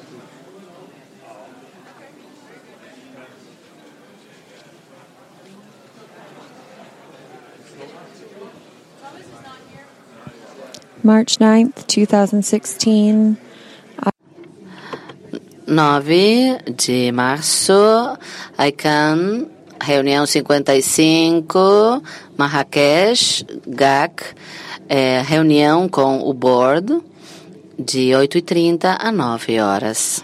March 9th, 2016. 9 de março, ICANN, reunião 55, Marrakech, GAC, reunião com o board, de 8h30 a 9 horas.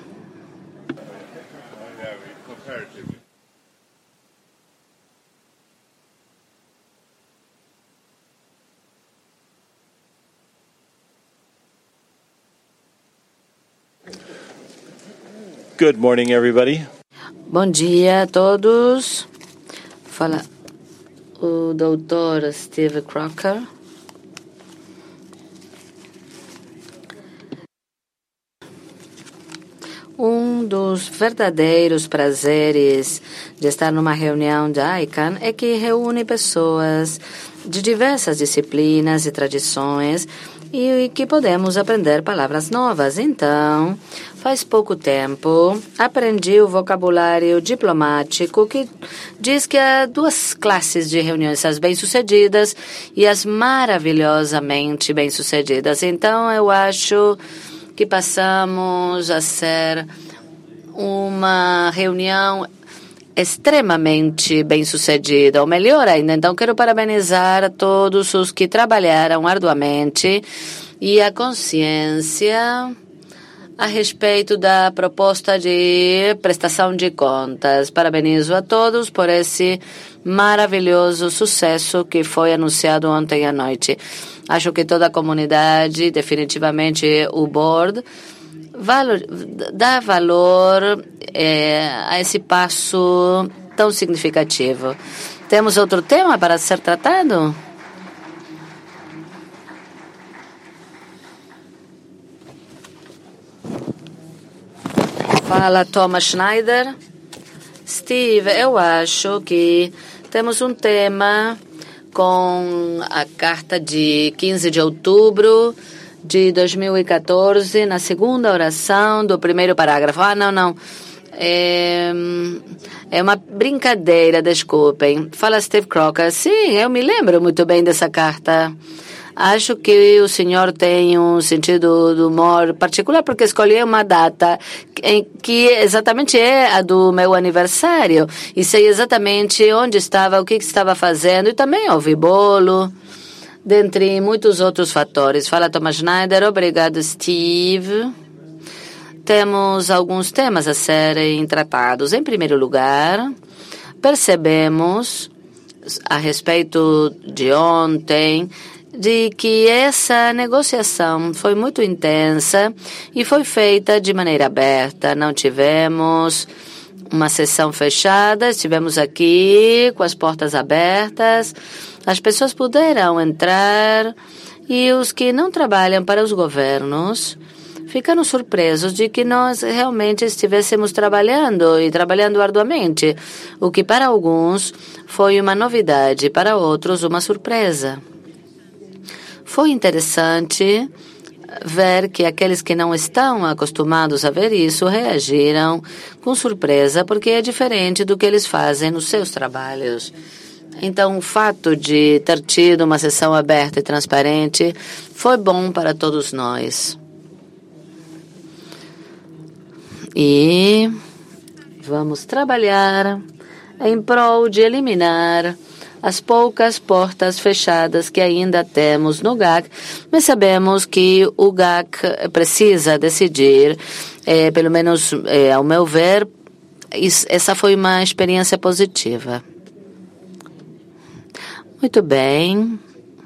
Good morning, everybody. Bom dia a todos. Fala o doutor Steve Crocker. Um dos verdadeiros prazeres de estar numa reunião da ICANN é que reúne pessoas de diversas disciplinas e tradições e que podemos aprender palavras novas. Então, faz pouco tempo, aprendi o vocabulário diplomático que diz que há duas classes de reuniões, as bem-sucedidas e as maravilhosamente bem-sucedidas. Então, eu acho que passamos a ser uma reunião extremamente bem-sucedida, ou melhor ainda. Então, quero parabenizar a todos os que trabalharam arduamente e a consciência a respeito da proposta de prestação de contas. Parabenizo a todos por esse maravilhoso sucesso que foi anunciado ontem à noite. Acho que toda a comunidade, definitivamente o board, dá valor a esse passo tão significativo. Temos outro tema para ser tratado? Fala Thomas Schneider. Steve, eu acho que temos um tema com a carta de 15 de outubro de 2014, na segunda oração do primeiro parágrafo. Não. É uma brincadeira, desculpem. Fala Steve Crocker. Sim, eu me lembro muito bem dessa carta. Acho que o senhor tem um sentido do humor particular porque escolheu uma data que exatamente é a do meu aniversário. E sei exatamente onde estava, o que estava fazendo. E também houve bolo, dentre muitos outros fatores. Fala Thomas Schneider. Obrigado, Steve. Temos alguns temas a serem tratados. Em primeiro lugar, percebemos a respeito de ontem de que essa negociação foi muito intensa e foi feita de maneira aberta. Não tivemos uma sessão fechada, estivemos aqui com as portas abertas. As pessoas puderam entrar e os que não trabalham para os governos ficaram surpresos de que nós realmente estivéssemos trabalhando e trabalhando arduamente, o que para alguns foi uma novidade, para outros uma surpresa. Foi interessante ver que aqueles que não estão acostumados a ver isso reagiram com surpresa, porque é diferente do que eles fazem nos seus trabalhos. Então, o fato de ter tido uma sessão aberta e transparente foi bom para todos nós. E vamos trabalhar em prol de eliminar as poucas portas fechadas que ainda temos no GAC, mas sabemos que o GAC precisa decidir, pelo menos ao meu ver, essa foi uma experiência positiva. Muito bem.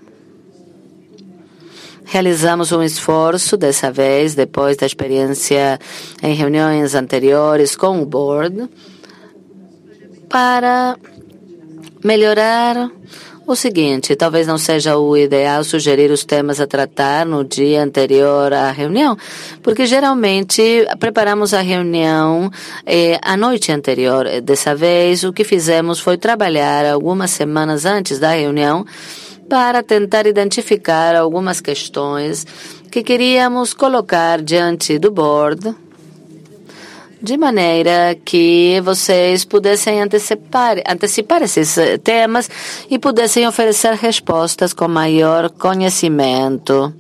Realizamos um esforço dessa vez, depois da experiência em reuniões anteriores com o board, para melhorar o seguinte. Talvez não seja o ideal sugerir os temas a tratar no dia anterior à reunião, porque geralmente preparamos a reunião a noite anterior. Dessa vez, o que fizemos foi trabalhar algumas semanas antes da reunião para tentar identificar algumas questões que queríamos colocar diante do board de maneira que vocês pudessem antecipar esses temas e pudessem oferecer respostas com maior conhecimento.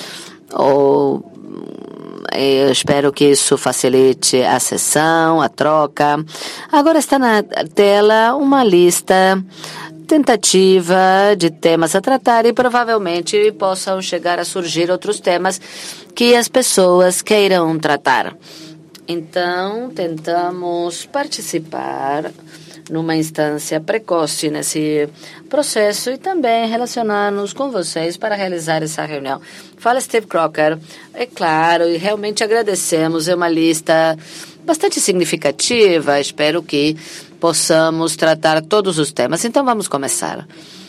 Eu espero que isso facilite a sessão, a troca. Agora está na tela uma lista tentativa de temas a tratar e provavelmente possam chegar a surgir outros temas que as pessoas queiram tratar. Então, tentamos participar numa instância precoce nesse processo e também relacionar-nos com vocês para realizar essa reunião. Fala, Steve Crocker. É claro, e realmente agradecemos. É uma lista bastante significativa. Espero que possamos tratar todos os temas. Então, vamos começar.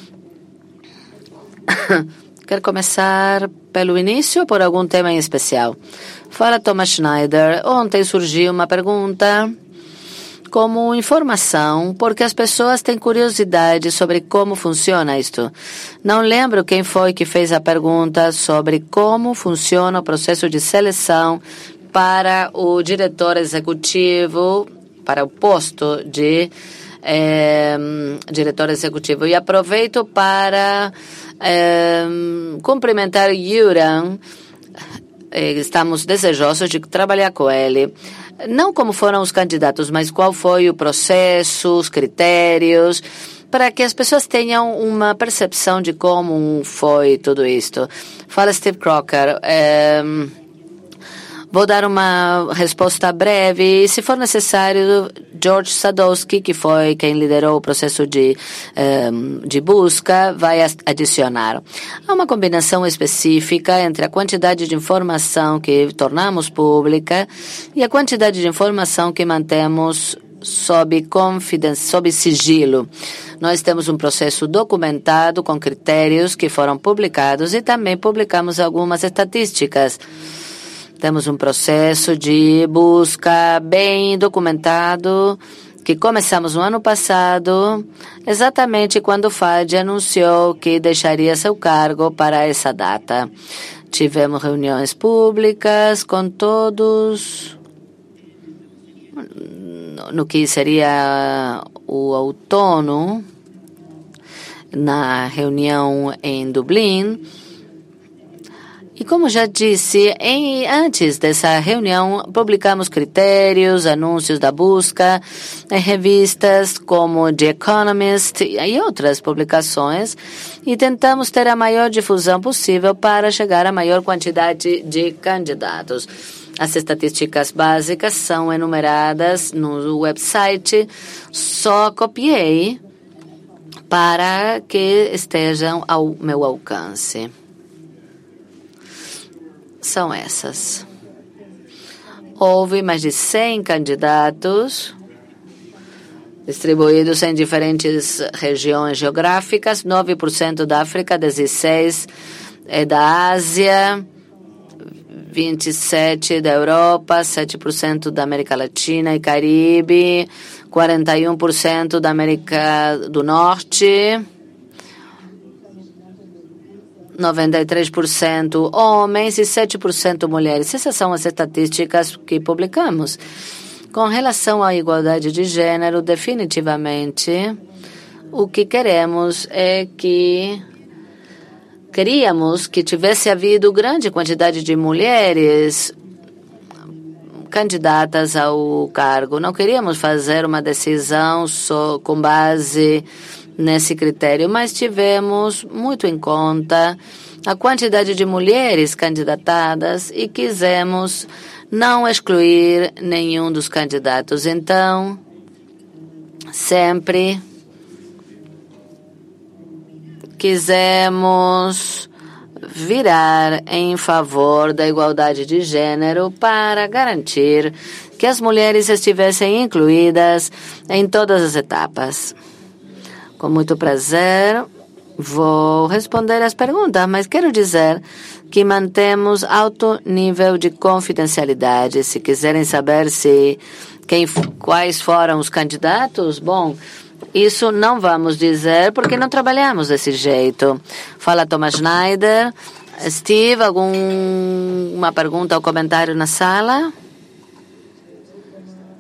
Quer começar pelo início ou por algum tema em especial? Fala, Thomas Schneider. Ontem surgiu uma pergunta como informação, porque as pessoas têm curiosidade sobre como funciona isto. Não lembro quem foi que fez a pergunta sobre como funciona o processo de seleção para o diretor executivo, para o posto de diretor executivo. E aproveito para cumprimentar Yuran. Estamos desejosos de trabalhar com ele. Não como foram os candidatos, mas qual foi o processo, os critérios, para que as pessoas tenham uma percepção de como foi tudo isto. Fala, Steve Crocker. Vou dar uma resposta breve. Se for necessário, George Sadowski, que foi quem liderou o processo de busca, vai adicionar. Há uma combinação específica entre a quantidade de informação que tornamos pública e a quantidade de informação que mantemos sob sigilo. Nós temos um processo documentado com critérios que foram publicados e também publicamos algumas estatísticas. Temos um processo de busca bem documentado que começamos no ano passado, exatamente quando Fadi anunciou que deixaria seu cargo para essa data. Tivemos reuniões públicas com todos no que seria o outono, na reunião em Dublin. E como já disse, antes dessa reunião, publicamos critérios, anúncios da busca, em revistas como The Economist e outras publicações, e tentamos ter a maior difusão possível para chegar à maior quantidade de candidatos. As estatísticas básicas são enumeradas no website, só copiei para que estejam ao meu alcance. São essas. Houve mais de 100 candidatos distribuídos em diferentes regiões geográficas, 9% da África, 16% da Ásia, 27% da Europa, 7% da América Latina e Caribe, 41% da América do Norte, 93% homens e 7% mulheres. Essas são as estatísticas que publicamos. Com relação à igualdade de gênero, definitivamente, o que queremos é que queríamos que tivesse havido grande quantidade de mulheres candidatas ao cargo. Não queríamos fazer uma decisão só com base nesse critério, mas tivemos muito em conta a quantidade de mulheres candidatadas e quisemos não excluir nenhum dos candidatos. Então, sempre quisemos virar em favor da igualdade de gênero para garantir que as mulheres estivessem incluídas em todas as etapas. Com muito prazer, vou responder as perguntas, mas quero dizer que mantemos alto nível de confidencialidade. Se quiserem saber quais foram os candidatos, bom, isso não vamos dizer porque não trabalhamos desse jeito. Fala Thomas Schneider. Steve, alguma pergunta ou comentário na sala?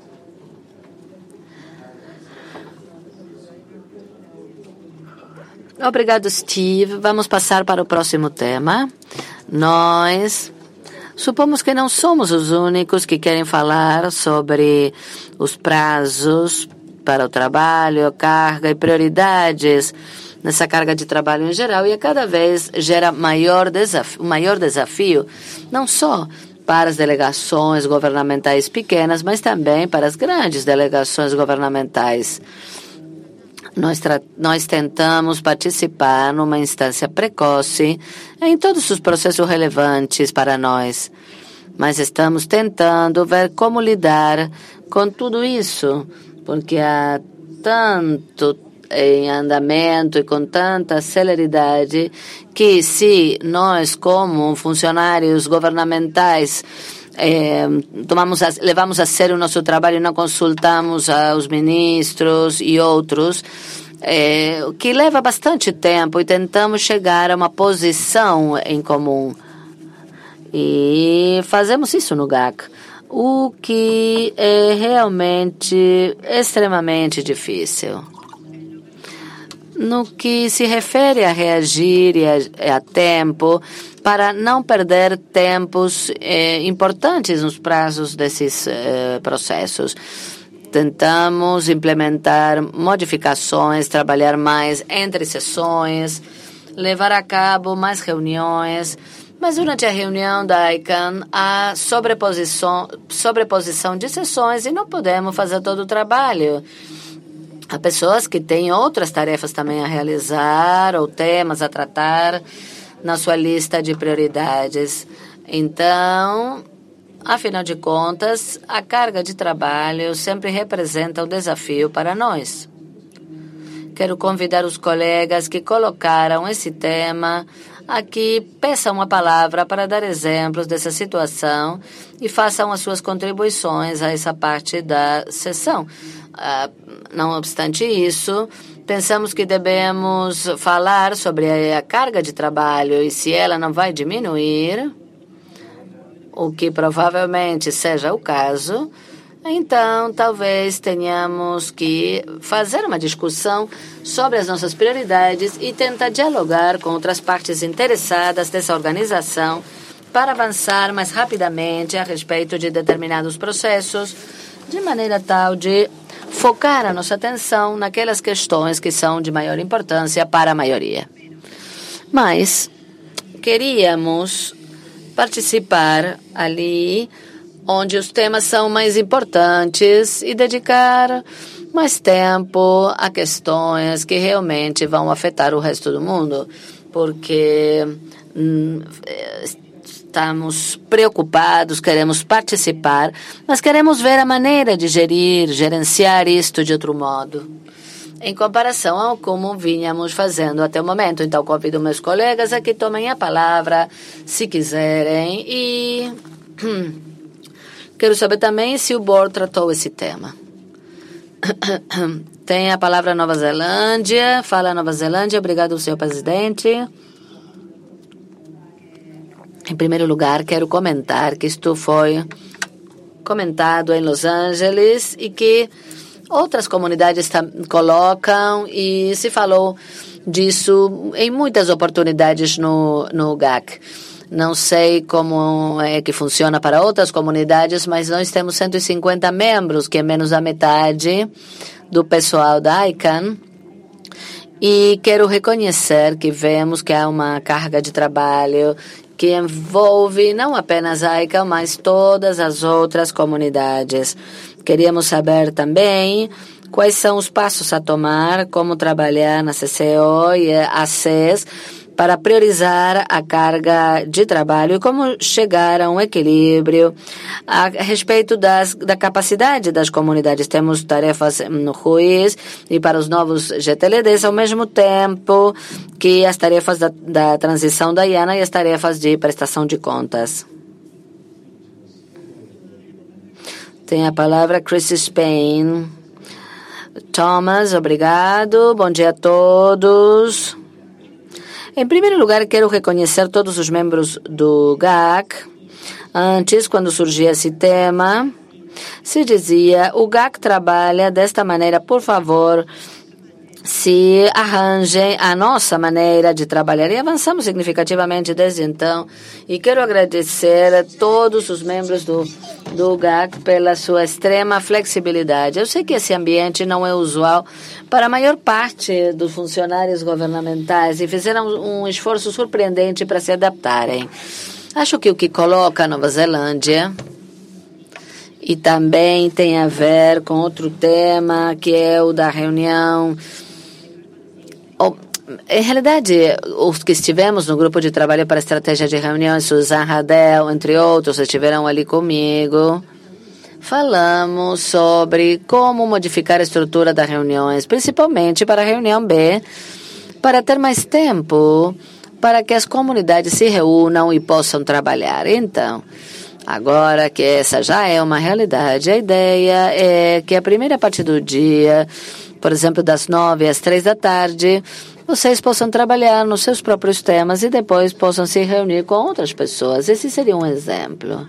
Obrigado, Steve. Vamos passar para o próximo tema. Nós supomos que não somos os únicos que querem falar sobre os prazos para o trabalho, carga e prioridades nessa carga de trabalho em geral, e a cada vez gera um maior desafio, não só para as delegações governamentais pequenas, mas também para as grandes delegações governamentais. Nós tentamos participar numa instância precoce em todos os processos relevantes para nós, mas estamos tentando ver como lidar com tudo isso, porque há tanto em andamento e com tanta celeridade que se nós, como funcionários governamentais, levamos a sério o nosso trabalho e não consultamos aos ministros e outros, que leva bastante tempo, e tentamos chegar a uma posição em comum. E fazemos isso no GAC, o que é realmente extremamente difícil. No que se refere a reagir a tempo, para não perder tempos importantes nos prazos desses processos. Tentamos implementar modificações, trabalhar mais entre sessões, levar a cabo mais reuniões, mas durante a reunião da ICANN há sobreposição de sessões e não podemos fazer todo o trabalho. Há pessoas que têm outras tarefas também a realizar ou temas a tratar na sua lista de prioridades. Então, afinal de contas, a carga de trabalho sempre representa um desafio para nós. Quero convidar os colegas que colocaram esse tema aqui, peçam uma palavra para dar exemplos dessa situação e façam as suas contribuições a essa parte da sessão. Não obstante isso, pensamos que devemos falar sobre a carga de trabalho e se ela não vai diminuir, o que provavelmente seja o caso, então talvez tenhamos que fazer uma discussão sobre as nossas prioridades e tentar dialogar com outras partes interessadas dessa organização para avançar mais rapidamente a respeito de determinados processos, de maneira tal de focar a nossa atenção naquelas questões que são de maior importância para a maioria. Mas queríamos participar ali onde os temas são mais importantes e dedicar mais tempo a questões que realmente vão afetar o resto do mundo, porque estamos preocupados, queremos participar, mas queremos ver a maneira de gerenciar isto de outro modo, em comparação ao como vínhamos fazendo até o momento. Então, convido meus colegas a que tomem a palavra, se quiserem, e quero saber também se o board tratou esse tema. Tem a palavra Nova Zelândia. Fala Nova Zelândia. Obrigado, senhor presidente. Em primeiro lugar, quero comentar que isto foi comentado em Los Angeles e que outras comunidades colocam, e se falou disso em muitas oportunidades no GAC. Não sei como é que funciona para outras comunidades, mas nós temos 150 membros, que é menos da metade do pessoal da ICANN. E quero reconhecer que vemos que há uma carga de trabalho que envolve não apenas a ICANN, mas todas as outras comunidades. Queríamos saber também quais são os passos a tomar, como trabalhar na CCO e ACES para priorizar a carga de trabalho e como chegar a um equilíbrio a respeito da capacidade das comunidades. Temos tarefas no RUIS e para os novos GTLDs, ao mesmo tempo que as tarefas da transição da IANA e as tarefas de prestação de contas. Tem a palavra Chris Spain. Thomas, obrigado. Bom dia a todos. Em primeiro lugar, quero reconhecer todos os membros do GAC. Antes, quando surgia esse tema, se dizia: o GAC trabalha desta maneira, por favor, se arranjem a nossa maneira de trabalhar. E avançamos significativamente desde então. E quero agradecer a todos os membros do GAC pela sua extrema flexibilidade. Eu sei que esse ambiente não é usual para a maior parte dos funcionários governamentais e fizeram um esforço surpreendente para se adaptarem. Acho que o que coloca a Nova Zelândia e também tem a ver com outro tema, que é o da reunião. Em realidade, os que estivemos no grupo de trabalho para a estratégia de reuniões, Susan Radel, entre outros, estiveram ali comigo. Falamos sobre como modificar a estrutura das reuniões, principalmente para a reunião B, para ter mais tempo, para que as comunidades se reúnam e possam trabalhar. Então, agora que essa já é uma realidade, a ideia é que a primeira parte do dia, por exemplo, das 9 às 3 da tarde, vocês possam trabalhar nos seus próprios temas e depois possam se reunir com outras pessoas. Esse seria um exemplo.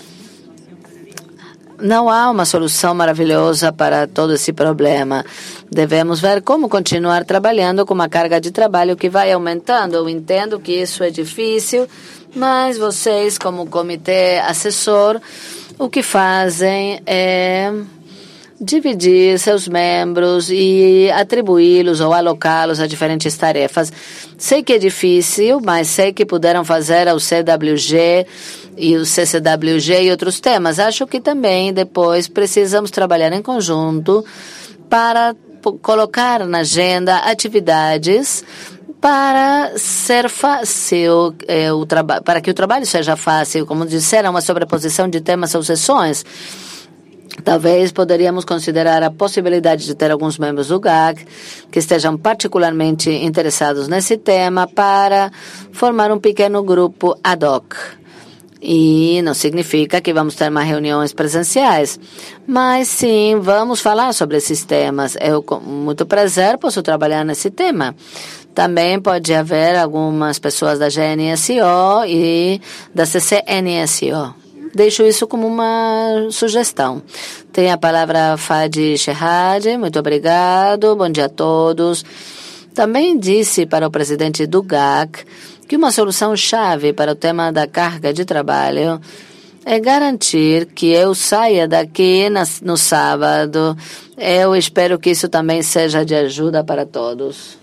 Não há uma solução maravilhosa para todo esse problema. Devemos ver como continuar trabalhando com uma carga de trabalho que vai aumentando. Eu entendo que isso é difícil, mas vocês, como comitê assessor, o que fazem é dividir seus membros e atribuí-los ou alocá-los a diferentes tarefas. Sei que é difícil, mas sei que puderam fazer ao CWG e o CCWG e outros temas. Acho que também depois precisamos trabalhar em conjunto para colocar na agenda atividades para ser fácil, para que o trabalho seja fácil. Como disseram, uma sobreposição de temas ou sessões. Talvez poderíamos considerar a possibilidade de ter alguns membros do GAC que estejam particularmente interessados nesse tema para formar um pequeno grupo ad hoc. E não significa que vamos ter mais reuniões presenciais, mas sim, vamos falar sobre esses temas. Eu, com muito prazer, posso trabalhar nesse tema. Também pode haver algumas pessoas da GNSO e da CCNSO. Deixo isso como uma sugestão. Tem a palavra Fadi Shehad. Muito obrigado. Bom dia a todos. Também disse para o presidente do GAC que uma solução-chave para o tema da carga de trabalho é garantir que eu saia daqui no sábado. Eu espero que isso também seja de ajuda para todos.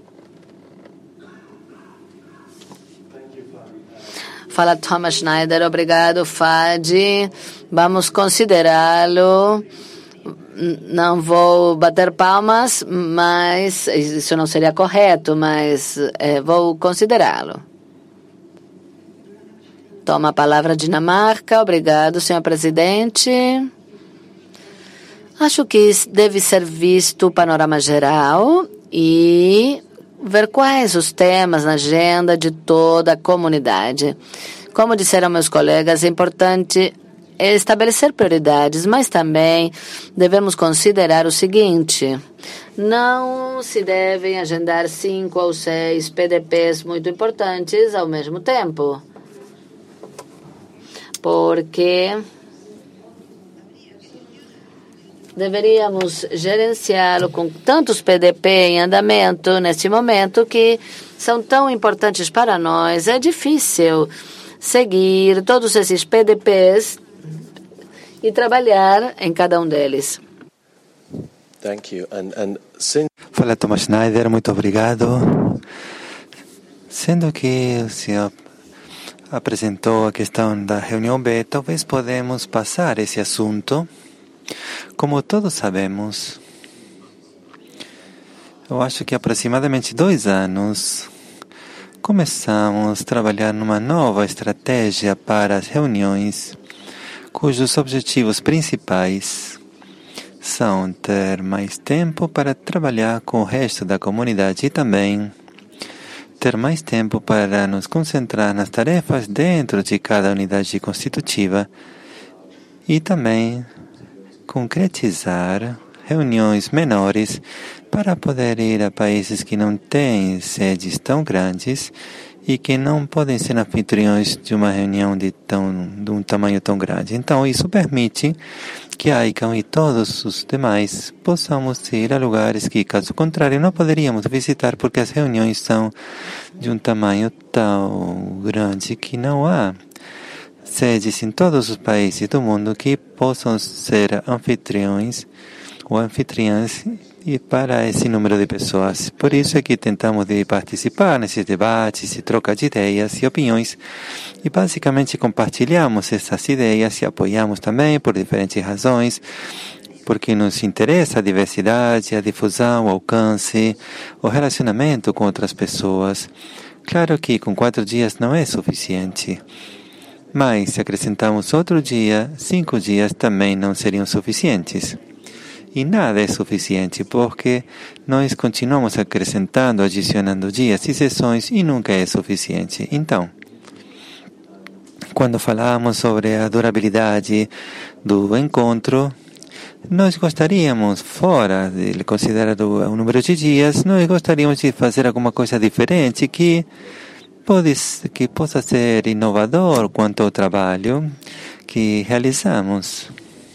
Fala Thomas Schneider, obrigado, Fadi. Vamos considerá-lo. Não vou bater palmas, mas isso não seria correto, mas vou considerá-lo. Toma a palavra Dinamarca. Obrigado, senhor presidente. Acho que deve ser visto o panorama geral e ver quais os temas na agenda de toda a comunidade. Como disseram meus colegas, é importante estabelecer prioridades, mas também devemos considerar o seguinte: não se devem agendar 5 ou 6 PDPs muito importantes ao mesmo tempo, porque deveríamos gerenciá-lo com tantos PDP em andamento neste momento que são tão importantes para nós. É difícil seguir todos esses PDPs e trabalhar em cada um deles. Thank you. Fala Thomas Schneider, muito obrigado. Sendo que o senhor apresentou a questão da reunião B, talvez podemos passar esse assunto. Como todos sabemos, eu acho que há aproximadamente 2 anos começamos a trabalhar numa nova estratégia para as reuniões, cujos objetivos principais são ter mais tempo para trabalhar com o resto da comunidade e também ter mais tempo para nos concentrar nas tarefas dentro de cada unidade constitutiva e também concretizar reuniões menores para poder ir a países que não têm sedes tão grandes e que não podem ser anfitriões de uma reunião de um tamanho tão grande. Então, isso permite que Aikam e todos os demais possamos ir a lugares que, caso contrário, não poderíamos visitar porque as reuniões são de um tamanho tão grande que não há sedes em todos os países do mundo que possam ser anfitriões ou anfitriãs e para esse número de pessoas. Por isso é que tentamos de participar nesses debates e troca de ideias e opiniões e basicamente compartilhamos essas ideias e apoiamos também por diferentes razões, porque nos interessa a diversidade, a difusão, o alcance, o relacionamento com outras pessoas. Claro que com 4 dias não é suficiente. Mas, se acrescentamos outro dia, 5 dias também não seriam suficientes. E nada é suficiente, porque nós continuamos acrescentando, adicionando dias e sessões e nunca é suficiente. Então, quando falamos sobre a durabilidade do encontro, nós gostaríamos, fora de considerar o número de dias, nós gostaríamos de fazer alguma coisa diferente que possa ser inovador quanto ao trabalho que realizamos.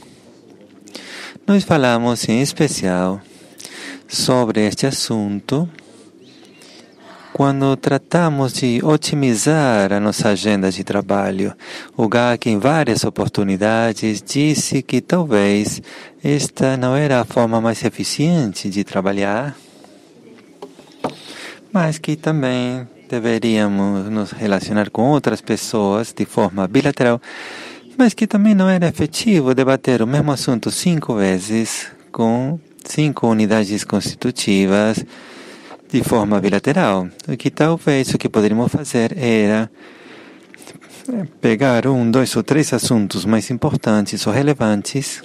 Nós falamos em especial sobre este assunto quando tratamos de otimizar a nossa agenda de trabalho. O GAC, em várias oportunidades, disse que talvez esta não era a forma mais eficiente de trabalhar, mas que também deveríamos nos relacionar com outras pessoas de forma bilateral, mas que também não era efetivo debater o mesmo assunto 5 vezes com 5 unidades constitutivas de forma bilateral. O que talvez o que poderíamos fazer era pegar 1, 2 ou 3 assuntos mais importantes ou relevantes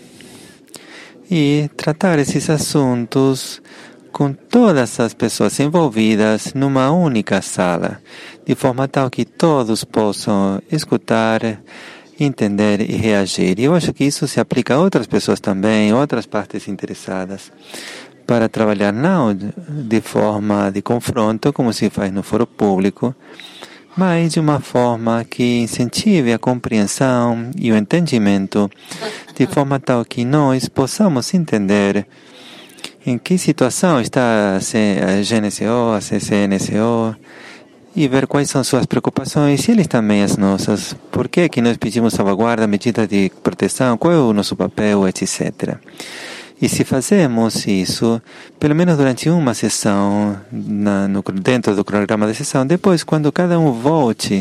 e tratar esses assuntos com todas as pessoas envolvidas numa única sala, de forma tal que todos possam escutar, entender e reagir. E eu acho que isso se aplica a outras pessoas também, outras partes interessadas, para trabalhar não de forma de confronto, como se faz no foro público, mas de uma forma que incentive a compreensão e o entendimento, de forma tal que nós possamos entender em que situação está a GNCO, a CCNCO, e ver quais são suas preocupações e eles também as nossas. Por que nós pedimos salvaguarda, medida de proteção, qual é o nosso papel, etc. E se fazemos isso, pelo menos durante uma sessão, dentro do cronograma da sessão, depois, quando cada um volte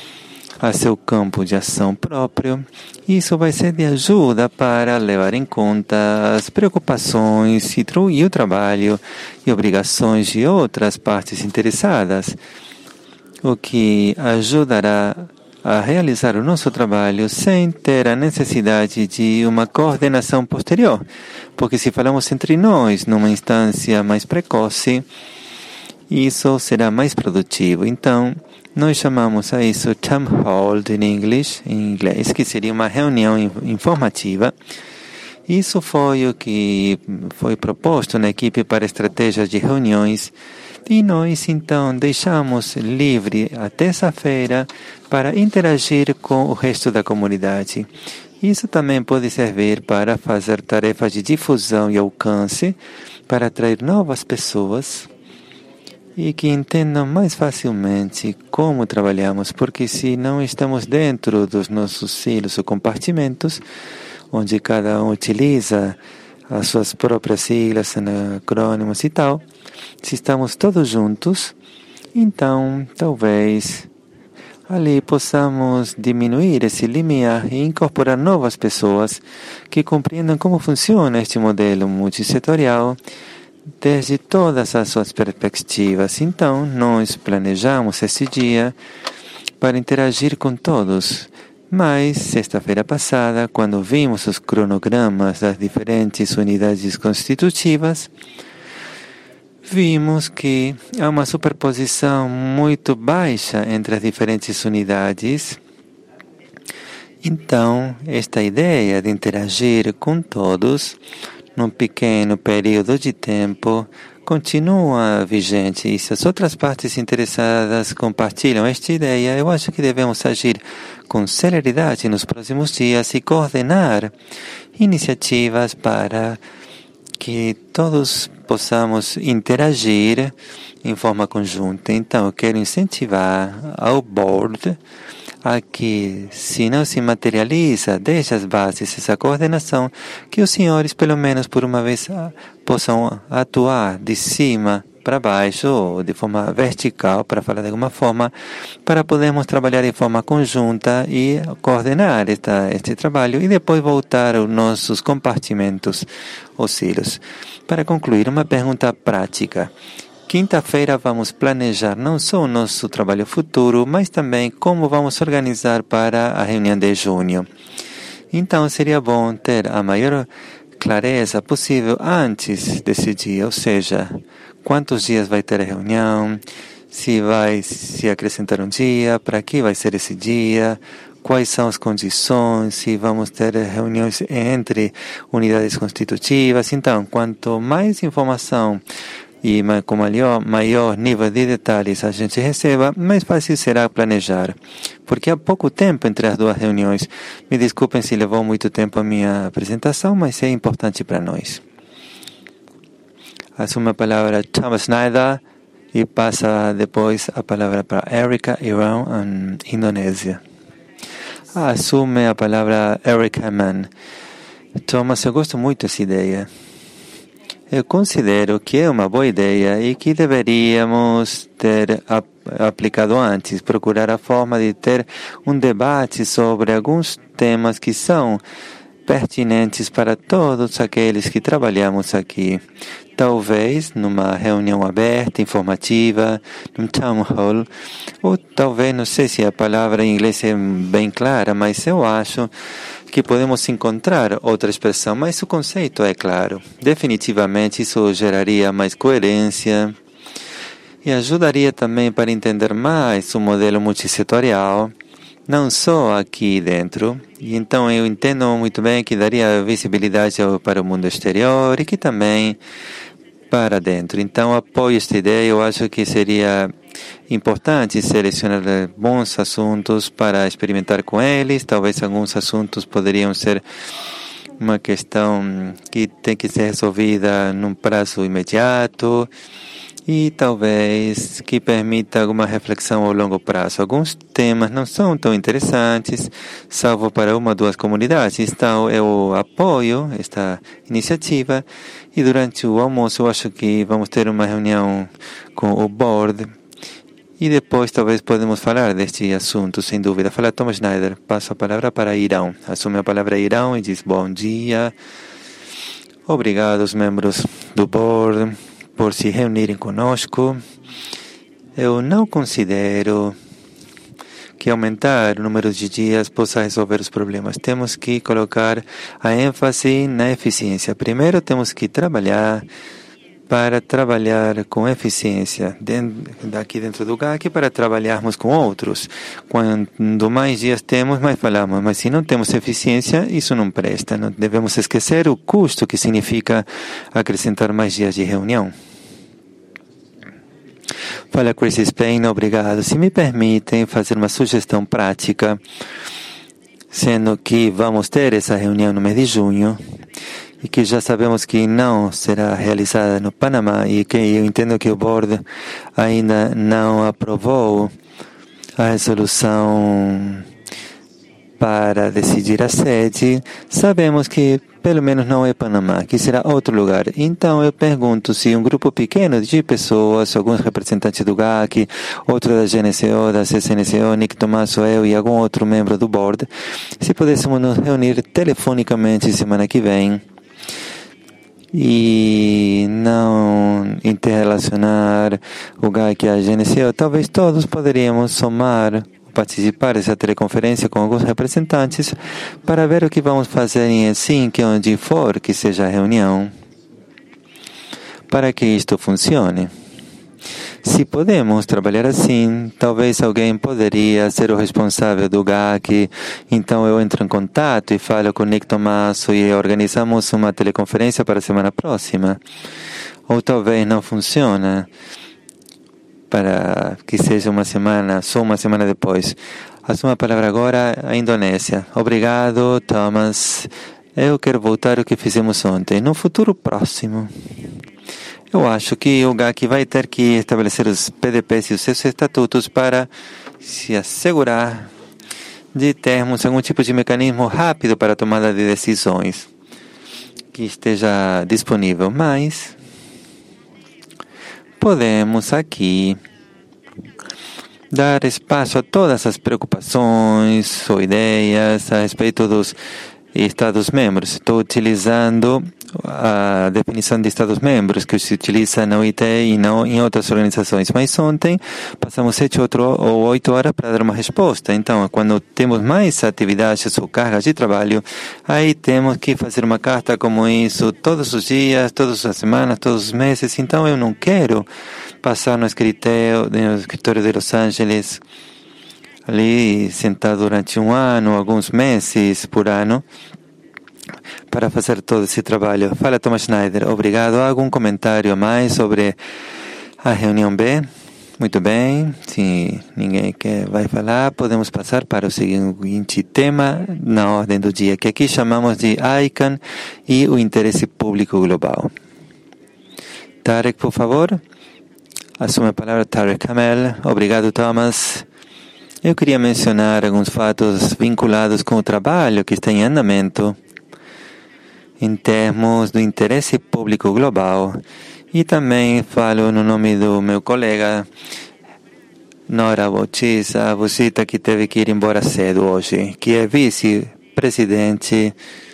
a seu campo de ação próprio, isso vai ser de ajuda para levar em conta as preocupações e o trabalho e obrigações de outras partes interessadas, o que ajudará a realizar o nosso trabalho sem ter a necessidade de uma coordenação posterior, porque se falamos entre nós numa instância mais precoce, isso será mais produtivo. Então, nós chamamos a isso town hall em inglês, que seria uma reunião informativa. Isso foi o que foi proposto na equipe para estratégias de reuniões e nós então deixamos livre a terça-feira para interagir com o resto da comunidade. Isso também pode servir para fazer tarefas de difusão e alcance, para atrair novas pessoas e que entendam mais facilmente como trabalhamos, porque se não estamos dentro dos nossos silos ou compartimentos, onde cada um utiliza as suas próprias siglas, acrônimos e tal, se estamos todos juntos, então talvez ali possamos diminuir esse limiar e incorporar novas pessoas que compreendam como funciona este modelo multissetorial desde todas as suas perspectivas. Então, nós planejamos esse dia para interagir com todos. Mas, sexta-feira passada, quando vimos os cronogramas das diferentes unidades constitutivas, vimos que há uma superposição muito baixa entre as diferentes unidades. Então, esta ideia de interagir com todos num pequeno período de tempo continua vigente. E se as outras partes interessadas compartilham esta ideia, eu acho que devemos agir com celeridade nos próximos dias e coordenar iniciativas para que todos possamos interagir em forma conjunta. Então, eu quero incentivar ao board a que, se não se materializa desde as bases essa coordenação, que os senhores, pelo menos por uma vez, possam atuar de cima para baixo, ou de forma vertical, para falar de alguma forma, para podermos trabalhar de forma conjunta e coordenar este trabalho e depois voltar aos nossos compartimentos, os silos. Para concluir, uma pergunta prática. Quinta-feira vamos planejar não só o nosso trabalho futuro, mas também como vamos organizar para a reunião de junho. Então, seria bom ter a maior clareza possível antes desse dia, ou seja, quantos dias vai ter a reunião, se vai se acrescentar um dia, para que vai ser esse dia, quais são as condições, se vamos ter reuniões entre unidades constitutivas. Então, quanto mais informação e com maior nível de detalhes a gente receba, mais fácil será planejar. Porque há pouco tempo entre as duas reuniões. Me desculpem se levou muito tempo a minha apresentação, mas é importante para nós. Assume a palavra Thomas Schneider e passa depois a palavra para Erika Irão, Indonésia. Assume a palavra Erika Mann. Thomas, eu gosto muito dessa ideia. Eu considero que é uma boa ideia e que deveríamos ter aplicado antes, procurar a forma de ter um debate sobre alguns temas que são pertinentes para todos aqueles que trabalhamos aqui. Talvez numa reunião aberta, informativa, num town hall, ou talvez, não sei se a palavra em inglês é bem clara, mas eu acho que podemos encontrar outra expressão, mas o conceito é claro. Definitivamente isso geraria mais coerência e ajudaria também para entender mais o modelo multissetorial, não só aqui dentro. E então eu entendo muito bem que daria visibilidade para o mundo exterior e que também para dentro. Então apoio esta ideia. Eu acho que seria importante selecionar bons assuntos para experimentar com eles. Talvez alguns assuntos poderiam ser uma questão que tem que ser resolvida num prazo imediato e talvez que permita alguma reflexão ao longo prazo. Alguns temas não são tão interessantes, salvo para uma ou duas comunidades. Então eu apoio esta iniciativa e durante o almoço eu acho que vamos ter uma reunião com o board e depois talvez podemos falar deste assunto, sem dúvida. Fala Thomas Schneider. Passo a palavra para Irão. Assume a palavra Irão e diz bom dia. Obrigado aos membros do board por se reunirem conosco. Eu não considero que aumentar o número de dias possa resolver os problemas. Temos que colocar a ênfase na eficiência. Primeiro temos que trabalhar para trabalhar com eficiência daqui dentro do GAC, para trabalharmos com outros. Quanto mais dias temos, mais falamos. Mas se não temos eficiência, isso não presta. Não devemos esquecer o custo que significa acrescentar mais dias de reunião. Fala Chris Spain, obrigado. Se me permitem fazer uma sugestão prática, sendo que vamos ter essa reunião no mês de junho, e que já sabemos que não será realizada no Panamá e que eu entendo que o board ainda não aprovou a resolução para decidir a sede, sabemos que pelo menos não é Panamá, que será outro lugar. Então eu pergunto se um grupo pequeno de pessoas, alguns representantes do GAC, outro da GNCO, da CCNCO, Nick Tomasso, eu e algum outro membro do board, se pudéssemos nos reunir telefonicamente semana que vem e não interrelacionar o GAC e a GNCO, talvez todos poderíamos participar dessa teleconferência com alguns representantes para ver o que vamos fazer em Helsinki, onde for que seja a reunião, para que isto funcione. Se podemos trabalhar assim, talvez alguém poderia ser o responsável do GAC, então eu entro em contato e falo com o Nick Tomasso e organizamos uma teleconferência para a semana próxima. Ou talvez não funcione, para que seja só uma semana depois. Assumo a palavra agora a Indonésia. Obrigado, Thomas. Eu quero voltar ao que fizemos ontem. No futuro próximo, eu acho que o GAC vai ter que estabelecer os PDPs e os seus estatutos para se assegurar de termos algum tipo de mecanismo rápido para a tomada de decisões que esteja disponível. Mas podemos aqui dar espaço a todas as preocupações ou ideias a respeito dos Estados-membros. Estou utilizando a definição de Estados-membros que se utiliza na OIT e não em outras organizações. Mas ontem passamos 7 ou 8 horas para dar uma resposta. Então, quando temos mais atividades ou cargas de trabalho, aí temos que fazer uma carta como isso todos os dias, todas as semanas, todos os meses. Então, eu não quero passar no escritório de Los Angeles, ali sentado durante um ano, alguns meses por ano, para fazer todo esse trabalho. Fala, Thomas Schneider. Obrigado. Algum comentário a mais sobre a reunião B? Muito bem. Se ninguém vai falar, podemos passar para o seguinte tema na ordem do dia, que aqui chamamos de ICANN e o interesse público global. Tarek, por favor. Assume a palavra Tarek Hamel. Obrigado, Thomas. Eu queria mencionar alguns fatos vinculados com o trabalho que está em andamento em termos do interesse público global, e também falo no nome do meu colega Nora Bocisa, que teve que ir embora cedo hoje, que é vice-presidente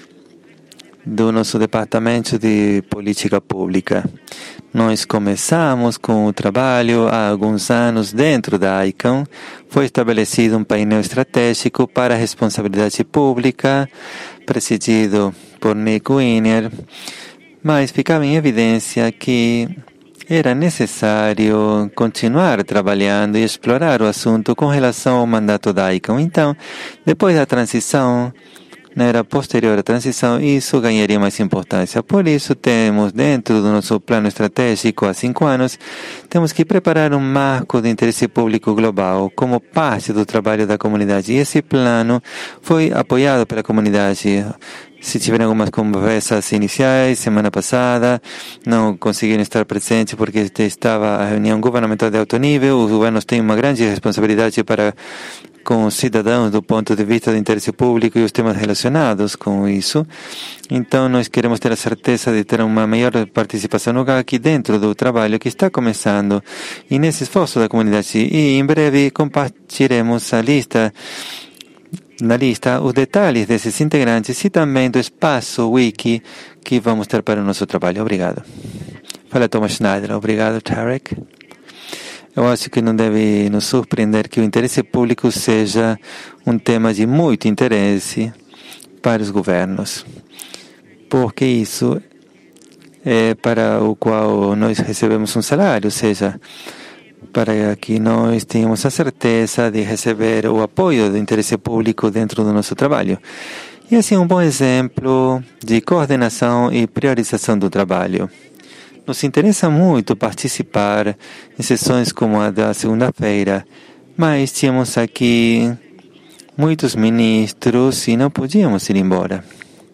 do nosso Departamento de Política Pública. Nós começamos com o trabalho há alguns anos dentro da ICANN. Foi estabelecido um painel estratégico para a responsabilidade pública, presidido por Nick Wiener, mas ficava em evidência que era necessário continuar trabalhando e explorar o assunto com relação ao mandato da ICANN. Então, depois da transição, na era posterior à transição, isso ganharia mais importância. Por isso, temos dentro do nosso plano estratégico há 5 anos, temos que preparar um marco de interesse público global como parte do trabalho da comunidade. E esse plano foi apoiado pela comunidade. Se tiveram algumas conversas iniciais, semana passada, não conseguiram estar presentes porque estava a reunião governamental de alto nível. Os governos têm uma grande responsabilidade para com os cidadãos do ponto de vista do interesse público e os temas relacionados com isso. Então, nós queremos ter a certeza de ter uma maior participação no GAC dentro do trabalho que está começando e nesse esforço da comunidade. E em breve compartilharemos na lista os detalhes desses integrantes e também do espaço wiki que vamos ter para o nosso trabalho. Obrigado. Fala, Thomas Schneider. Obrigado, Tarek. Eu acho que não deve nos surpreender que o interesse público seja um tema de muito interesse para os governos, porque isso é para o qual nós recebemos um salário, ou seja, para que nós tenhamos a certeza de receber o apoio do interesse público dentro do nosso trabalho. E assim, um bom exemplo de coordenação e priorização do trabalho. Nos interessa muito participar em sessões como a da segunda-feira, mas tínhamos aqui muitos ministros e não podíamos ir embora,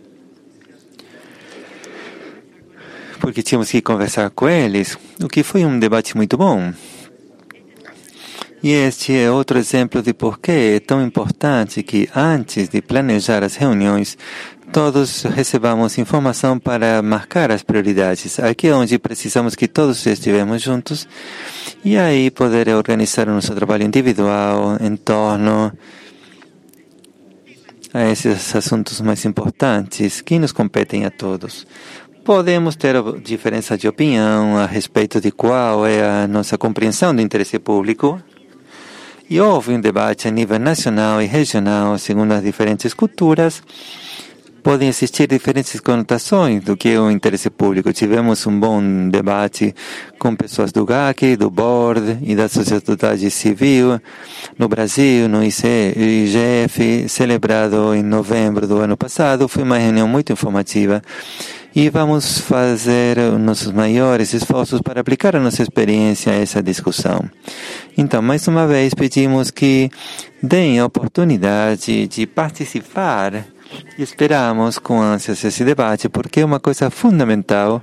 porque tínhamos que conversar com eles, o que foi um debate muito bom. E este é outro exemplo de por que é tão importante que, antes de planejar as reuniões, todos recebamos informação para marcar as prioridades. Aqui é onde precisamos que todos estivemos juntos e aí poder organizar o nosso trabalho individual em torno a esses assuntos mais importantes que nos competem a todos. Podemos ter diferença de opinião a respeito de qual é a nossa compreensão do interesse público. E houve um debate a nível nacional e regional, segundo as diferentes culturas. Podem existir diferentes conotações do que é o interesse público. Tivemos um bom debate com pessoas do GAC, do Board e da sociedade civil no Brasil, no IGF, celebrado em novembro do ano passado. Foi uma reunião muito informativa. E vamos fazer os nossos maiores esforços para aplicar a nossa experiência a essa discussão. Então, mais uma vez, pedimos que deem a oportunidade de participar E esperamos com ânsias esse debate, porque é uma coisa fundamental.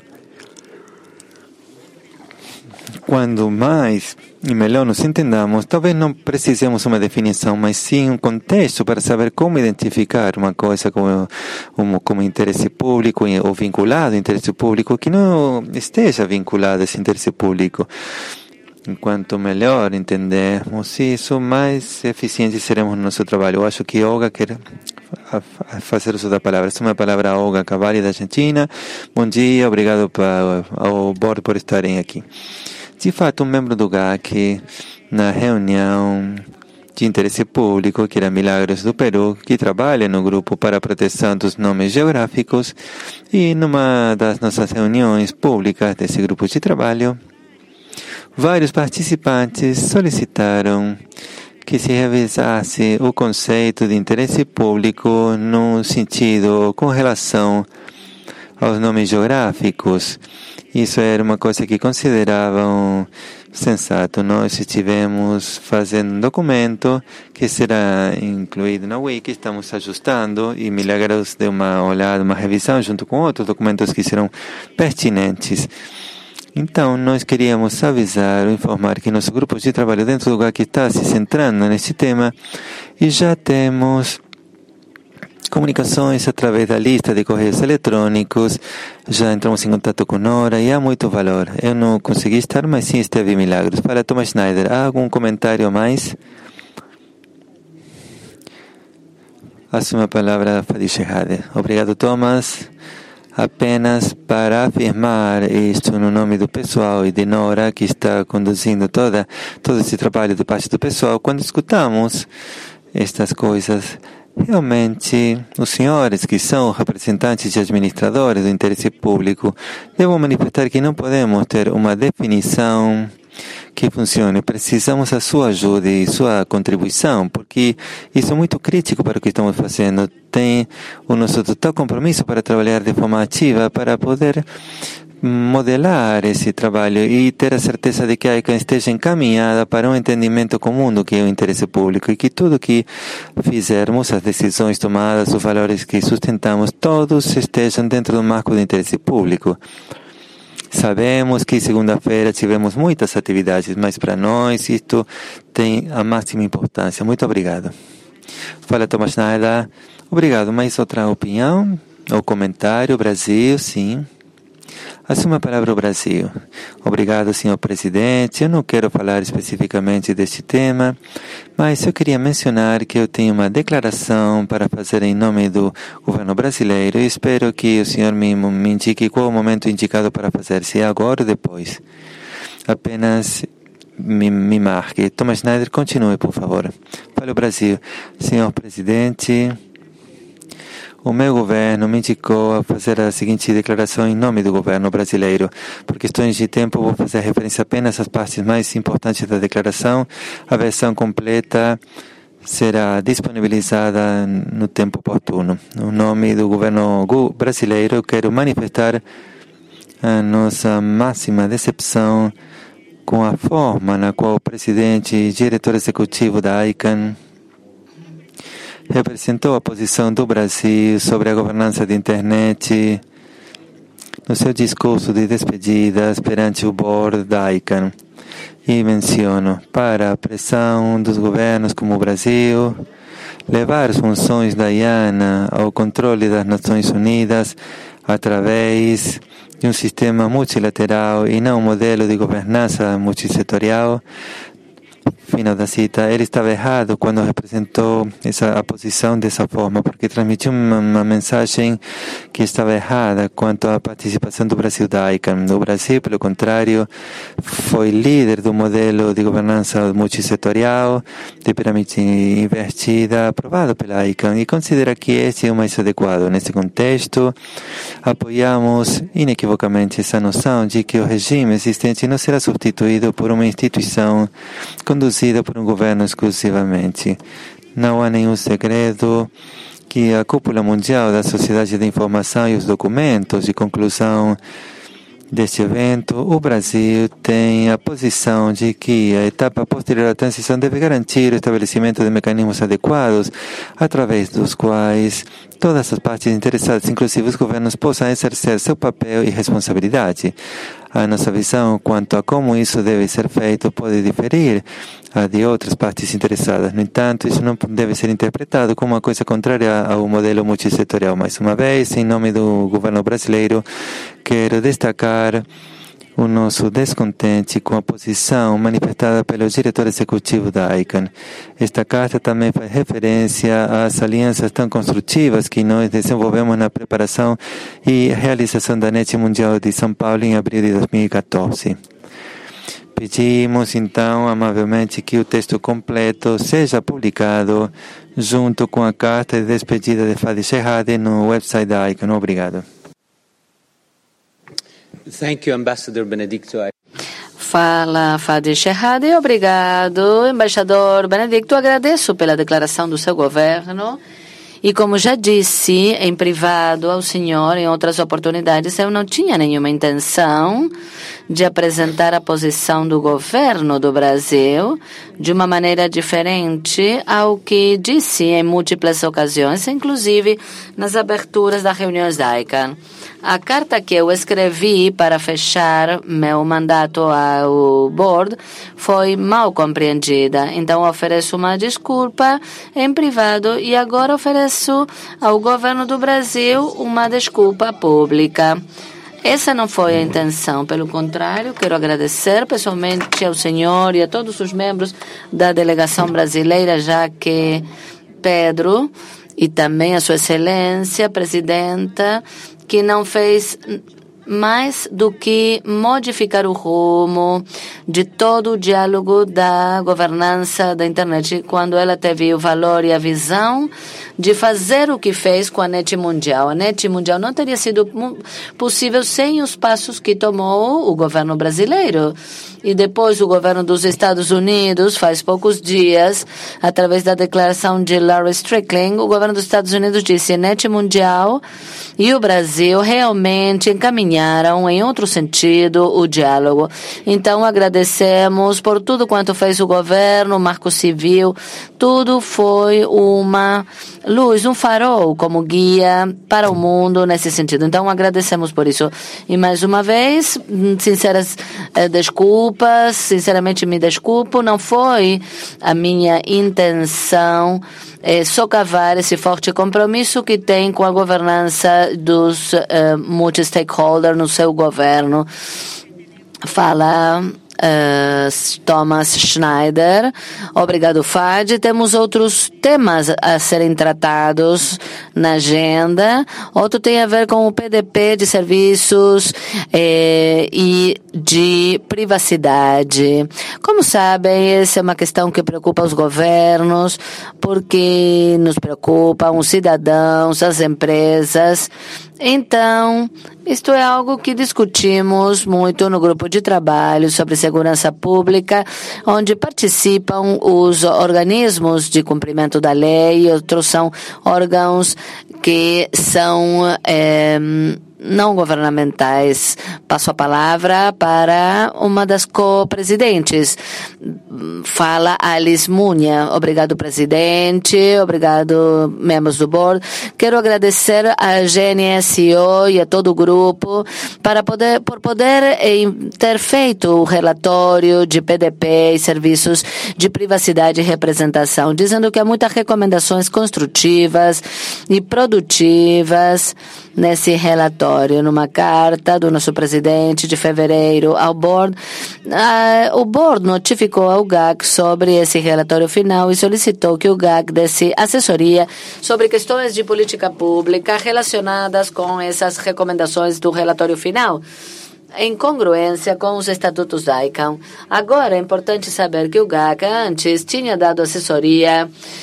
Quando mais e melhor nos entendamos, talvez não precisemos uma definição, mas sim um contexto para saber como identificar uma coisa como interesse público ou vinculado ao interesse público, que não esteja vinculado a esse interesse público. Enquanto melhor entendermos isso, mais eficientes seremos no nosso trabalho. Eu acho que Olga quer fazer uso da palavra. Essa é uma palavra Olga Cavalli, da Argentina. Bom dia, obrigado ao board por estarem aqui. De fato, um membro do GAC, na reunião de interesse público, que era Milagros do Peru, que trabalha no grupo para a proteção dos nomes geográficos, e numa das nossas reuniões públicas desse grupo de trabalho, vários participantes solicitaram que se revisasse o conceito de interesse público no sentido com relação aos nomes geográficos. Isso era uma coisa que consideravam sensato. Nós estivemos fazendo um documento que será incluído na Wiki, estamos ajustando, e Milagros deu uma olhada, uma revisão junto com outros documentos que serão pertinentes. Então, nós queríamos avisar ou informar que nosso grupo de trabalho dentro do GAC está se centrando nesse tema e já temos comunicações através da lista de correios eletrônicos, já entramos em contato com Nora e há muito valor. Eu não consegui estar, mas sim esteve Milagros. Para Thomas Schneider, há algum comentário a mais? Assume a palavra Fadi Shehade. Obrigado, Thomas. Apenas para afirmar isto no nome do pessoal e de Nora, que está conduzindo todo esse trabalho de parte do pessoal, quando escutamos estas coisas, realmente os senhores que são representantes e administradores do interesse público devem manifestar que não podemos ter uma definição que funcione. Precisamos da sua ajuda e sua contribuição, porque isso é muito crítico para o que estamos fazendo. Tem o nosso total compromisso para trabalhar de forma ativa, para poder modelar esse trabalho e ter a certeza de que a ICANN esteja encaminhada para um entendimento comum do que é o interesse público e que tudo que fizermos, as decisões tomadas, os valores que sustentamos, todos estejam dentro do marco do interesse público. Sabemos que segunda-feira tivemos muitas atividades, mas para nós isto tem a máxima importância. Muito obrigado. Fala, Thomas Schneider. Obrigado. Mais outra opinião ou comentário? Brasil, sim. Assuma a palavra o Brasil. Obrigado, senhor presidente. Eu não quero falar especificamente deste tema, mas eu queria mencionar que eu tenho uma declaração para fazer em nome do governo brasileiro e espero que o senhor me indique qual é o momento indicado para fazer, se é agora ou depois. Apenas me marque. Thomas Schneider, continue, por favor. Fale o Brasil. Senhor presidente, o meu governo me indicou a fazer a seguinte declaração em nome do governo brasileiro. Por questões de tempo, vou fazer referência apenas às partes mais importantes da declaração. A versão completa será disponibilizada no tempo oportuno. No nome do governo brasileiro, eu quero manifestar a nossa máxima decepção com a forma na qual o presidente e diretor executivo da ICANN representou a posição do Brasil sobre a governança da internet no seu discurso de despedidas perante o board da ICANN. E menciono, para a pressão dos governos como o Brasil, levar as funções da IANA ao controle das Nações Unidas através de um sistema multilateral e não um modelo de governança multissetorial. Final da cita. Ele estava errado quando representou a posição dessa forma, porque transmitiu uma mensagem que estava errada quanto à participação do Brasil da ICANN. O Brasil, pelo contrário, foi líder do modelo de governança multissetorial, de pirâmide invertida, aprovado pela ICANN, e considera que esse é o mais adequado. Nesse contexto, apoiamos inequivocamente essa noção de que o regime existente não será substituído por uma instituição conduzida por um governo exclusivamente. Não há nenhum segredo que a cúpula mundial da sociedade da informação e os documentos de conclusão deste evento, o Brasil tem a posição de que a etapa posterior à transição deve garantir o estabelecimento de mecanismos adequados, através dos quais todas as partes interessadas, inclusive os governos, possam exercer seu papel e responsabilidade. A nossa visão quanto a como isso deve ser feito pode diferir a de outras partes interessadas. No entanto, isso não deve ser interpretado como uma coisa contrária ao modelo multissetorial. Mais uma vez, em nome do governo brasileiro, quero destacar o nosso descontente com a posição manifestada pelo diretor executivo da ICANN. Esta carta também faz referência às alianças tão construtivas que nós desenvolvemos na preparação e realização da NET Mundial de São Paulo em abril de 2014. Pedimos, então, amavelmente que o texto completo seja publicado junto com a carta de despedida de Fadi Shehadeh no website da ICANN. Obrigado. Thank you, Ambassador Benedicto. Fala, Fadi Shehadeh. Obrigado, embaixador Benedicto. Agradeço pela declaração do seu governo. E como já disse em privado ao senhor em outras oportunidades, eu não tinha nenhuma intenção de apresentar a posição do governo do Brasil de uma maneira diferente ao que disse em múltiplas ocasiões, inclusive nas aberturas das reuniões da ICANN. A carta que eu escrevi para fechar meu mandato ao board foi mal compreendida. Então, ofereço uma desculpa em privado e agora ofereço ao governo do Brasil uma desculpa pública. Essa não foi a intenção, pelo contrário, quero agradecer pessoalmente ao senhor e a todos os membros da delegação brasileira, já que Pedro e também a sua excelência, presidenta, que não fez mais do que modificar o rumo de todo o diálogo da governança da internet, quando ela teve o valor e a visão de fazer o que fez com a NET Mundial. A NET Mundial não teria sido possível sem os passos que tomou o governo brasileiro. E depois o governo dos Estados Unidos, faz poucos dias, através da declaração de Larry Strickling, o governo dos Estados Unidos disse que a NET Mundial e o Brasil realmente encaminharam em outro sentido o diálogo. Então agradecemos por tudo quanto fez o governo, o marco civil, tudo foi uma luz, um farol como guia para o mundo nesse sentido. Então agradecemos por isso. E mais uma vez, sinceras desculpas, sinceramente me desculpo, não foi a minha intenção socavar esse forte compromisso que tem com a governança dos multi-stakeholders no seu governo. Fala Thomas Schneider. Obrigado, Fadi. Temos outros temas a serem tratados na agenda. Outro tem a ver com o PDP de serviços e de privacidade. Como sabem, essa é uma questão que preocupa os governos, porque nos preocupam os cidadãos, as empresas. Então, isto é algo que discutimos muito no grupo de trabalho sobre segurança pública, onde participam os organismos de cumprimento da lei e outros são órgãos que são não governamentais. Passo a palavra para uma das co-presidentes. Fala Alice Munha. Obrigado, presidente. Obrigado, membros do board. Quero agradecer a GNSO e a todo o grupo por poder ter feito o relatório de PDP e serviços de privacidade e representação, dizendo que há muitas recomendações construtivas e produtivas nesse relatório. Numa carta do nosso presidente de fevereiro ao board, o board notificou ao GAC sobre esse relatório final e solicitou que o GAC desse assessoria sobre questões de política pública relacionadas com essas recomendações do relatório final, em congruência com os estatutos da ICANN. Agora é importante saber que o GAC antes tinha dado assessoria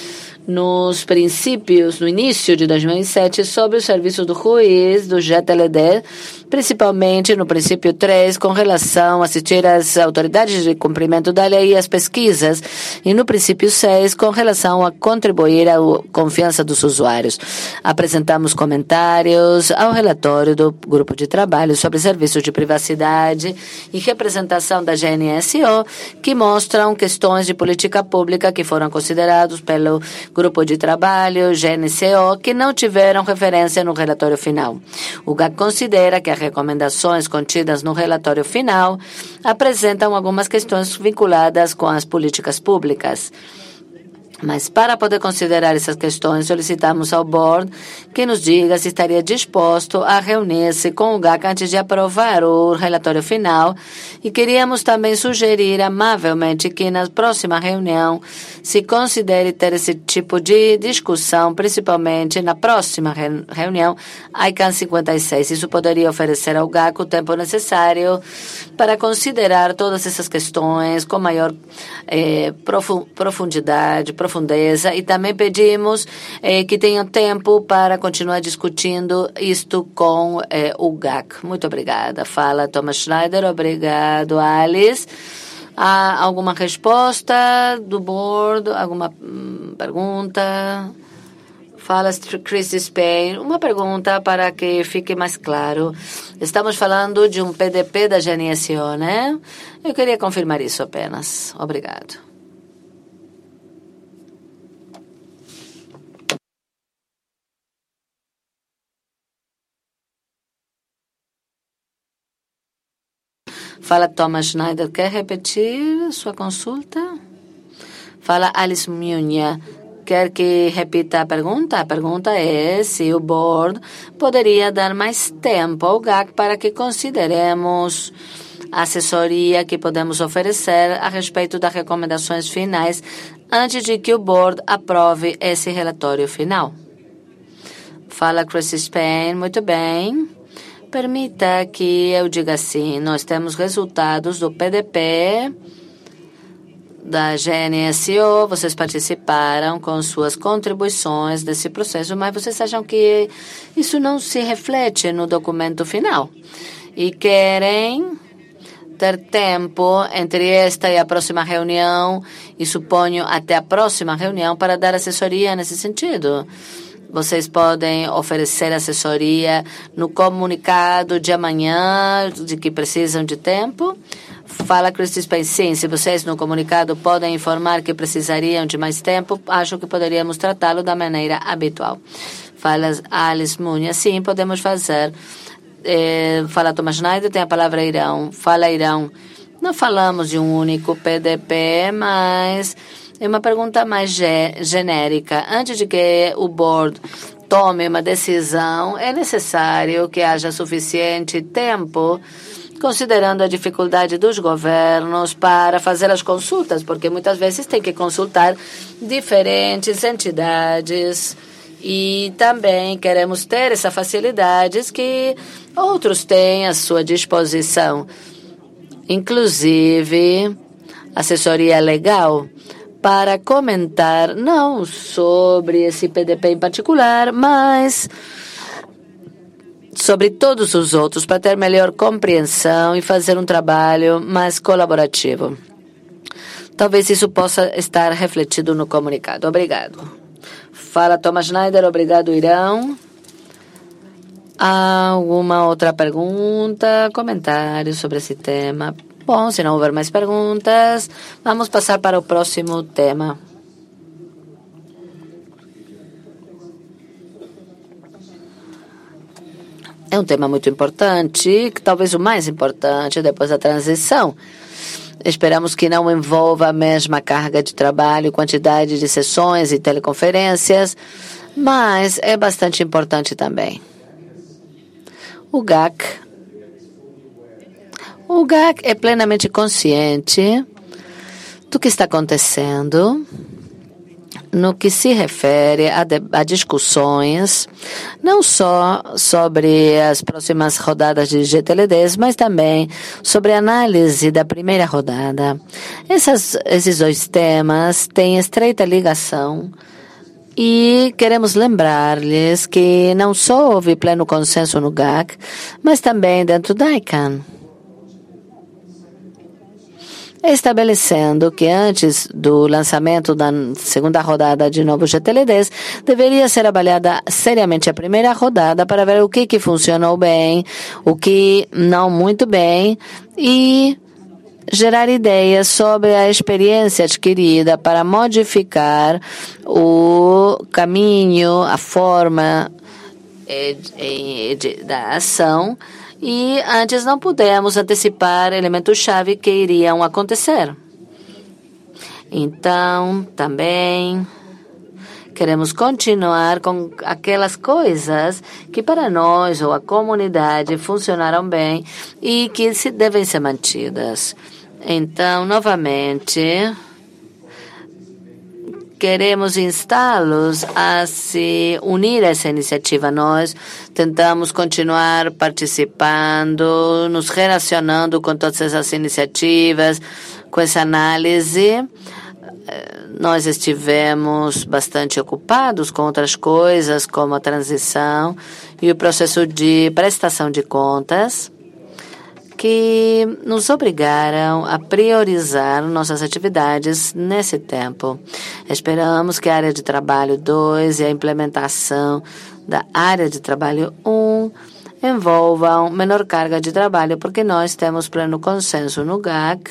nos princípios, no início de 2007, sobre os serviços do juiz, do GTLD, principalmente no princípio 3, com relação a assistir às autoridades de cumprimento da lei e às pesquisas, e no princípio 6, com relação a contribuir à confiança dos usuários. Apresentamos comentários ao relatório do grupo de trabalho sobre serviços de privacidade e representação da GNSO, que mostram questões de política pública que foram considerados pelo grupo de trabalho GNCO que não tiveram referência no relatório final. O GAC considera que as recomendações contidas no relatório final apresentam algumas questões vinculadas com as políticas públicas. Mas para poder considerar essas questões, solicitamos ao board que nos diga se estaria disposto a reunir-se com o GAC antes de aprovar o relatório final e queríamos também sugerir amavelmente que na próxima reunião se considere ter esse tipo de discussão, principalmente na próxima reunião, ICANN 56. Isso poderia oferecer ao GAC o tempo necessário para considerar todas essas questões com maior profundidade, e também pedimos que tenham tempo para continuar discutindo isto com o GAC. Muito obrigada. Fala Thomas Schneider. Obrigado, Alice. Há alguma resposta do board? Alguma pergunta? Fala Chris Spain. Uma pergunta para que fique mais claro. Estamos falando de um PDP da GNSO, né? Eu queria confirmar isso apenas. Obrigado. Fala Thomas Schneider, quer repetir sua consulta? Fala Alice Munha, quer que repita a pergunta? A pergunta é se o board poderia dar mais tempo ao GAC para que consideremos a assessoria que podemos oferecer a respeito das recomendações finais antes de que o board aprove esse relatório final. Fala Chris Spain, muito bem. Permita que eu diga assim, nós temos resultados do PDP, da GNSO, vocês participaram com suas contribuições desse processo, mas vocês acham que isso não se reflete no documento final e querem ter tempo entre esta e a próxima reunião, e suponho até a próxima reunião, para dar assessoria nesse sentido. Vocês podem oferecer assessoria no comunicado de amanhã, de que precisam de tempo? Fala Christy Spain, sim, se vocês no comunicado podem informar que precisariam de mais tempo, acho que poderíamos tratá-lo da maneira habitual. Fala Alice Munha, sim, podemos fazer. Fala Thomas Schneider, tem a palavra Irão. Fala Irão, não falamos de um único PDP, mas é uma pergunta mais genérica. Antes de que o board tome uma decisão, é necessário que haja suficiente tempo, considerando a dificuldade dos governos para fazer as consultas, porque muitas vezes tem que consultar diferentes entidades e também queremos ter essas facilidades que outros têm à sua disposição, inclusive assessoria legal, para comentar não sobre esse PDP em particular, mas sobre todos os outros, para ter melhor compreensão e fazer um trabalho mais colaborativo. Talvez isso possa estar refletido no comunicado. Obrigado. Fala Thomas Schneider, obrigado Irão. Alguma outra pergunta, comentário sobre esse tema? Bom, se não houver mais perguntas, vamos passar para o próximo tema. É um tema muito importante, talvez o mais importante depois da transição. Esperamos que não envolva a mesma carga de trabalho, quantidade de sessões e teleconferências, mas é bastante importante também. O GAC é plenamente consciente do que está acontecendo no que se refere a discussões, não só sobre as próximas rodadas de GTLDs, mas também sobre a análise da primeira rodada. Esses dois temas têm estreita ligação E queremos lembrar-lhes que não só houve pleno consenso no GAC, mas também dentro da ICANN, estabelecendo que antes do lançamento da segunda rodada de novos GTLDs, deveria ser avaliada seriamente a primeira rodada para ver o que funcionou bem, o que não muito bem, e gerar ideias sobre a experiência adquirida para modificar o caminho, a forma da ação. E antes não pudemos antecipar elementos-chave que iriam acontecer. Então, também queremos continuar com aquelas coisas que para nós ou a comunidade funcionaram bem e que devem ser mantidas. Então, novamente, queremos instá-los a se unir a essa iniciativa. Nós tentamos continuar participando, nos relacionando com todas essas iniciativas, com essa análise. Nós estivemos bastante ocupados com outras coisas, como a transição e o processo de prestação de contas, que nos obrigaram a priorizar nossas atividades nesse tempo. Esperamos que a área de trabalho 2 e a implementação da área de trabalho 1 envolvam menor carga de trabalho, porque nós temos pleno consenso no GAC.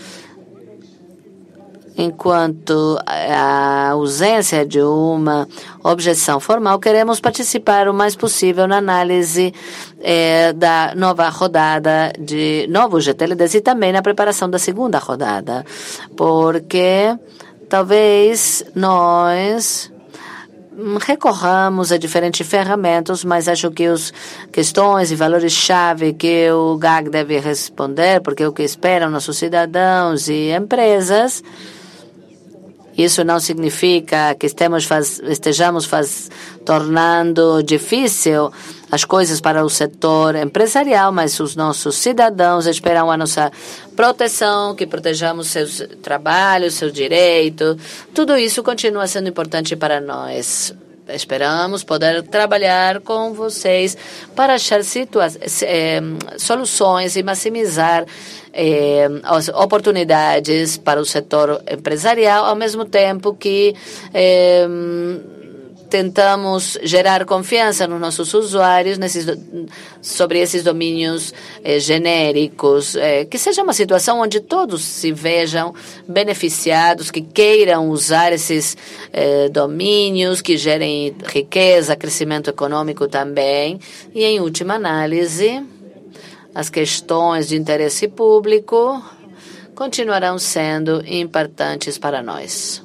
Enquanto a ausência de uma objeção formal, queremos participar o mais possível na análise da nova rodada de novos GTLDs e também na preparação da segunda rodada, porque talvez nós recorramos a diferentes ferramentas, mas acho que as questões e valores-chave que o GAC deve responder, porque é o que esperam nossos cidadãos e empresas. Isso não significa que estejamos tornando difícil as coisas para o setor empresarial, mas os nossos cidadãos esperam a nossa proteção, que protejamos seus trabalhos, seu direito. Tudo isso continua sendo importante para nós. Esperamos poder trabalhar com vocês para achar soluções e maximizar as oportunidades para o setor empresarial, ao mesmo tempo que tentamos gerar confiança nos nossos usuários sobre esses domínios genéricos, que seja uma situação onde todos se vejam beneficiados, que queiram usar esses domínios, que gerem riqueza, crescimento econômico também, e em última análise, as questões de interesse público continuarão sendo importantes para nós.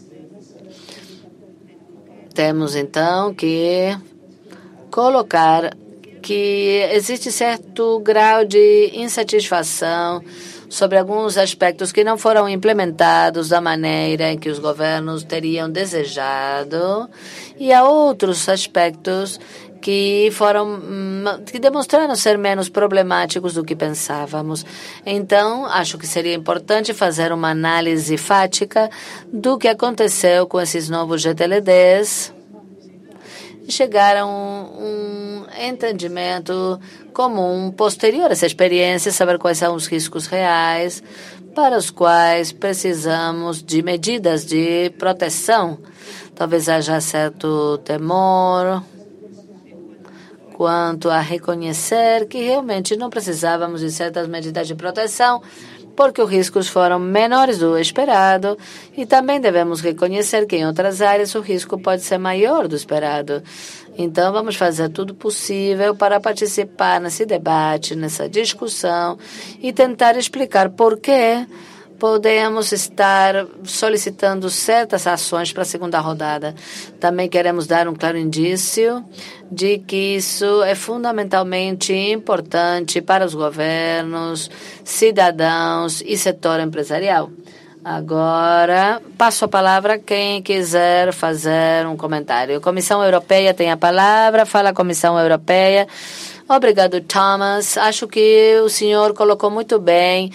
Temos, então, que colocar que existe certo grau de insatisfação sobre alguns aspectos que não foram implementados da maneira em que os governos teriam desejado, e há outros aspectos que demonstraram ser menos problemáticos do que pensávamos. Então, acho que seria importante fazer uma análise fática do que aconteceu com esses novos GTLDs e chegar a um entendimento comum posterior a essa experiência, saber quais são os riscos reais para os quais precisamos de medidas de proteção. Talvez haja certo temor quanto a reconhecer que realmente não precisávamos de certas medidas de proteção, porque os riscos foram menores do esperado, e também devemos reconhecer que em outras áreas o risco pode ser maior do esperado. Então, vamos fazer tudo possível para participar nesse debate, nessa discussão, e tentar explicar por que podemos estar solicitando certas ações para a segunda rodada. Também queremos dar um claro indício de que isso é fundamentalmente importante para os governos, cidadãos e setor empresarial. Agora, passo a palavra a quem quiser fazer um comentário. A Comissão Europeia tem a palavra. Fala a Comissão Europeia. Obrigado, Thomas. Acho que o senhor colocou muito bem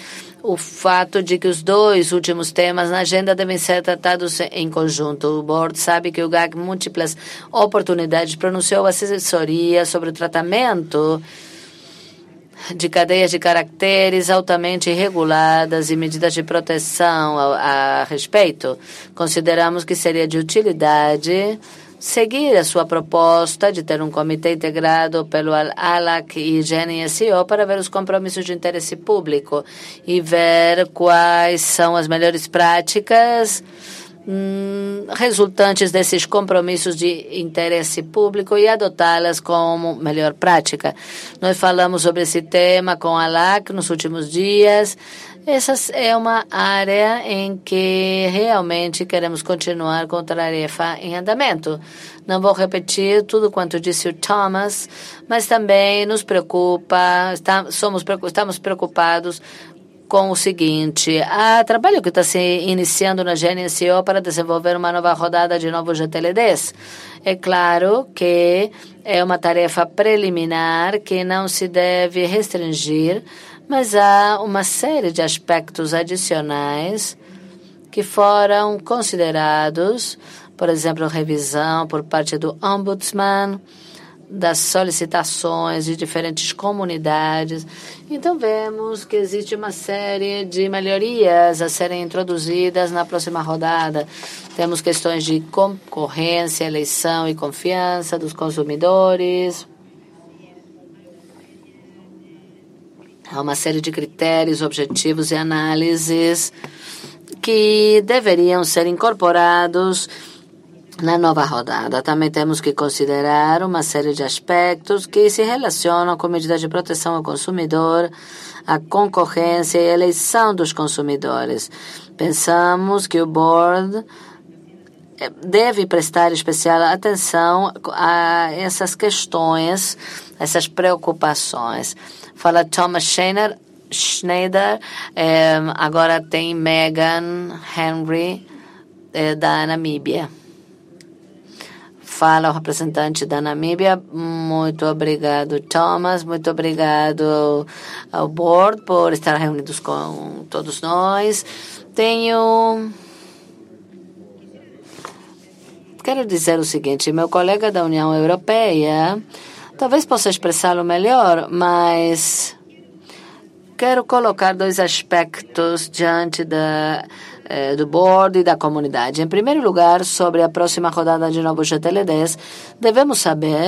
o fato de que os dois últimos temas na agenda devem ser tratados em conjunto. O board sabe que o GAC, múltiplas oportunidades, pronunciou assessoria sobre o tratamento de cadeias de caracteres altamente reguladas e medidas de proteção a respeito. Consideramos que seria de utilidade seguir a sua proposta de ter um comitê integrado pelo ALAC e GNSO para ver os compromissos de interesse público e ver quais são as melhores práticas resultantes desses compromissos de interesse público e adotá-las como melhor prática. Nós falamos sobre esse tema com a ALAC nos últimos dias. Essa é uma área em que realmente queremos continuar com a tarefa em andamento. Não vou repetir tudo quanto disse o Thomas, mas também nos preocupa, estamos preocupados com o seguinte: há trabalho que está se iniciando na GNSO para desenvolver uma nova rodada de novos GTLDs. É claro que é uma tarefa preliminar que não se deve restringir, mas há uma série de aspectos adicionais que foram considerados, por exemplo, revisão por parte do Ombudsman, das solicitações de diferentes comunidades. Então, vemos que existe uma série de melhorias a serem introduzidas na próxima rodada. Temos questões de concorrência, eleição e confiança dos consumidores. Há uma série de critérios, objetivos e análises que deveriam ser incorporados na nova rodada. Também temos que considerar uma série de aspectos que se relacionam com medidas de proteção ao consumidor, a concorrência e a eleição dos consumidores. Pensamos que o board deve prestar especial atenção a essas questões, essas preocupações. Fala Thomas Schneider, agora tem Megan Henry, da Namíbia. Fala o representante da Namíbia. Muito obrigado, Thomas. Muito obrigado ao board por estar reunidos com todos nós. Quero dizer o seguinte: meu colega da União Europeia talvez possa expressá-lo melhor, mas quero colocar dois aspectos diante do board e da comunidade. Em primeiro lugar, sobre a próxima rodada de novos GTLDs, devemos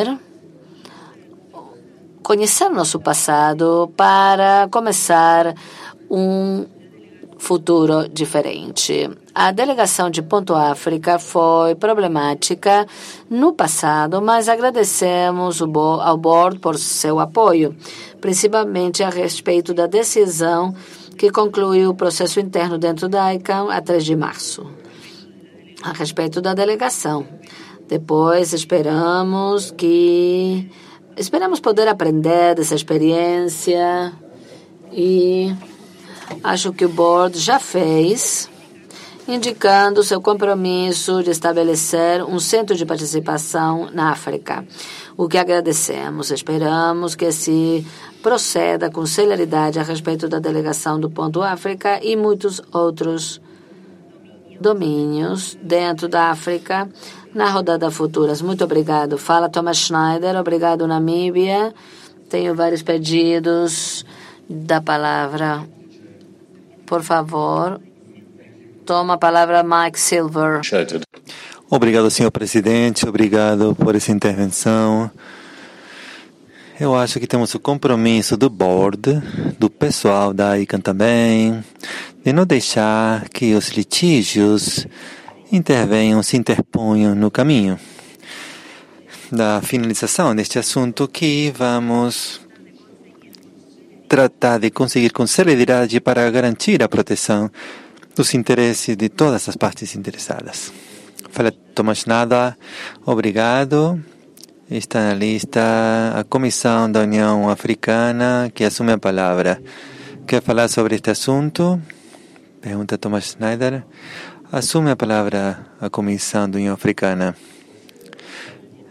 conhecer nosso passado para começar um futuro diferente. A delegação de Ponto África foi problemática no passado, mas agradecemos ao board por seu apoio, principalmente a respeito da decisão que concluiu o processo interno dentro da ICANN a 3 de março, a respeito da delegação. Depois esperamos poder aprender dessa experiência e acho que o board já fez, indicando seu compromisso de estabelecer um centro de participação na África, o que agradecemos. Esperamos que se proceda com celeridade a respeito da delegação do Ponto África e muitos outros domínios dentro da África na rodada futuras. Muito obrigado. Fala Thomas Schneider. Obrigado, Namíbia. Tenho vários pedidos da palavra. Por favor, toma a palavra Mike Silver. Obrigado, senhor presidente. Obrigado por essa intervenção. Eu acho que temos o compromisso do board, do pessoal da ICANN também, de não deixar que os litígios se interponham no caminho da finalização deste assunto, que vamos tratar de conseguir com celeridade para garantir a proteção dos interesses de todas as partes interessadas. Fala Thomas Nada, obrigado. Está na lista a Comissão da União Africana, que assume a palavra. Quer falar sobre este assunto? Pergunta Thomas Schneider. Assume a palavra a Comissão da União Africana.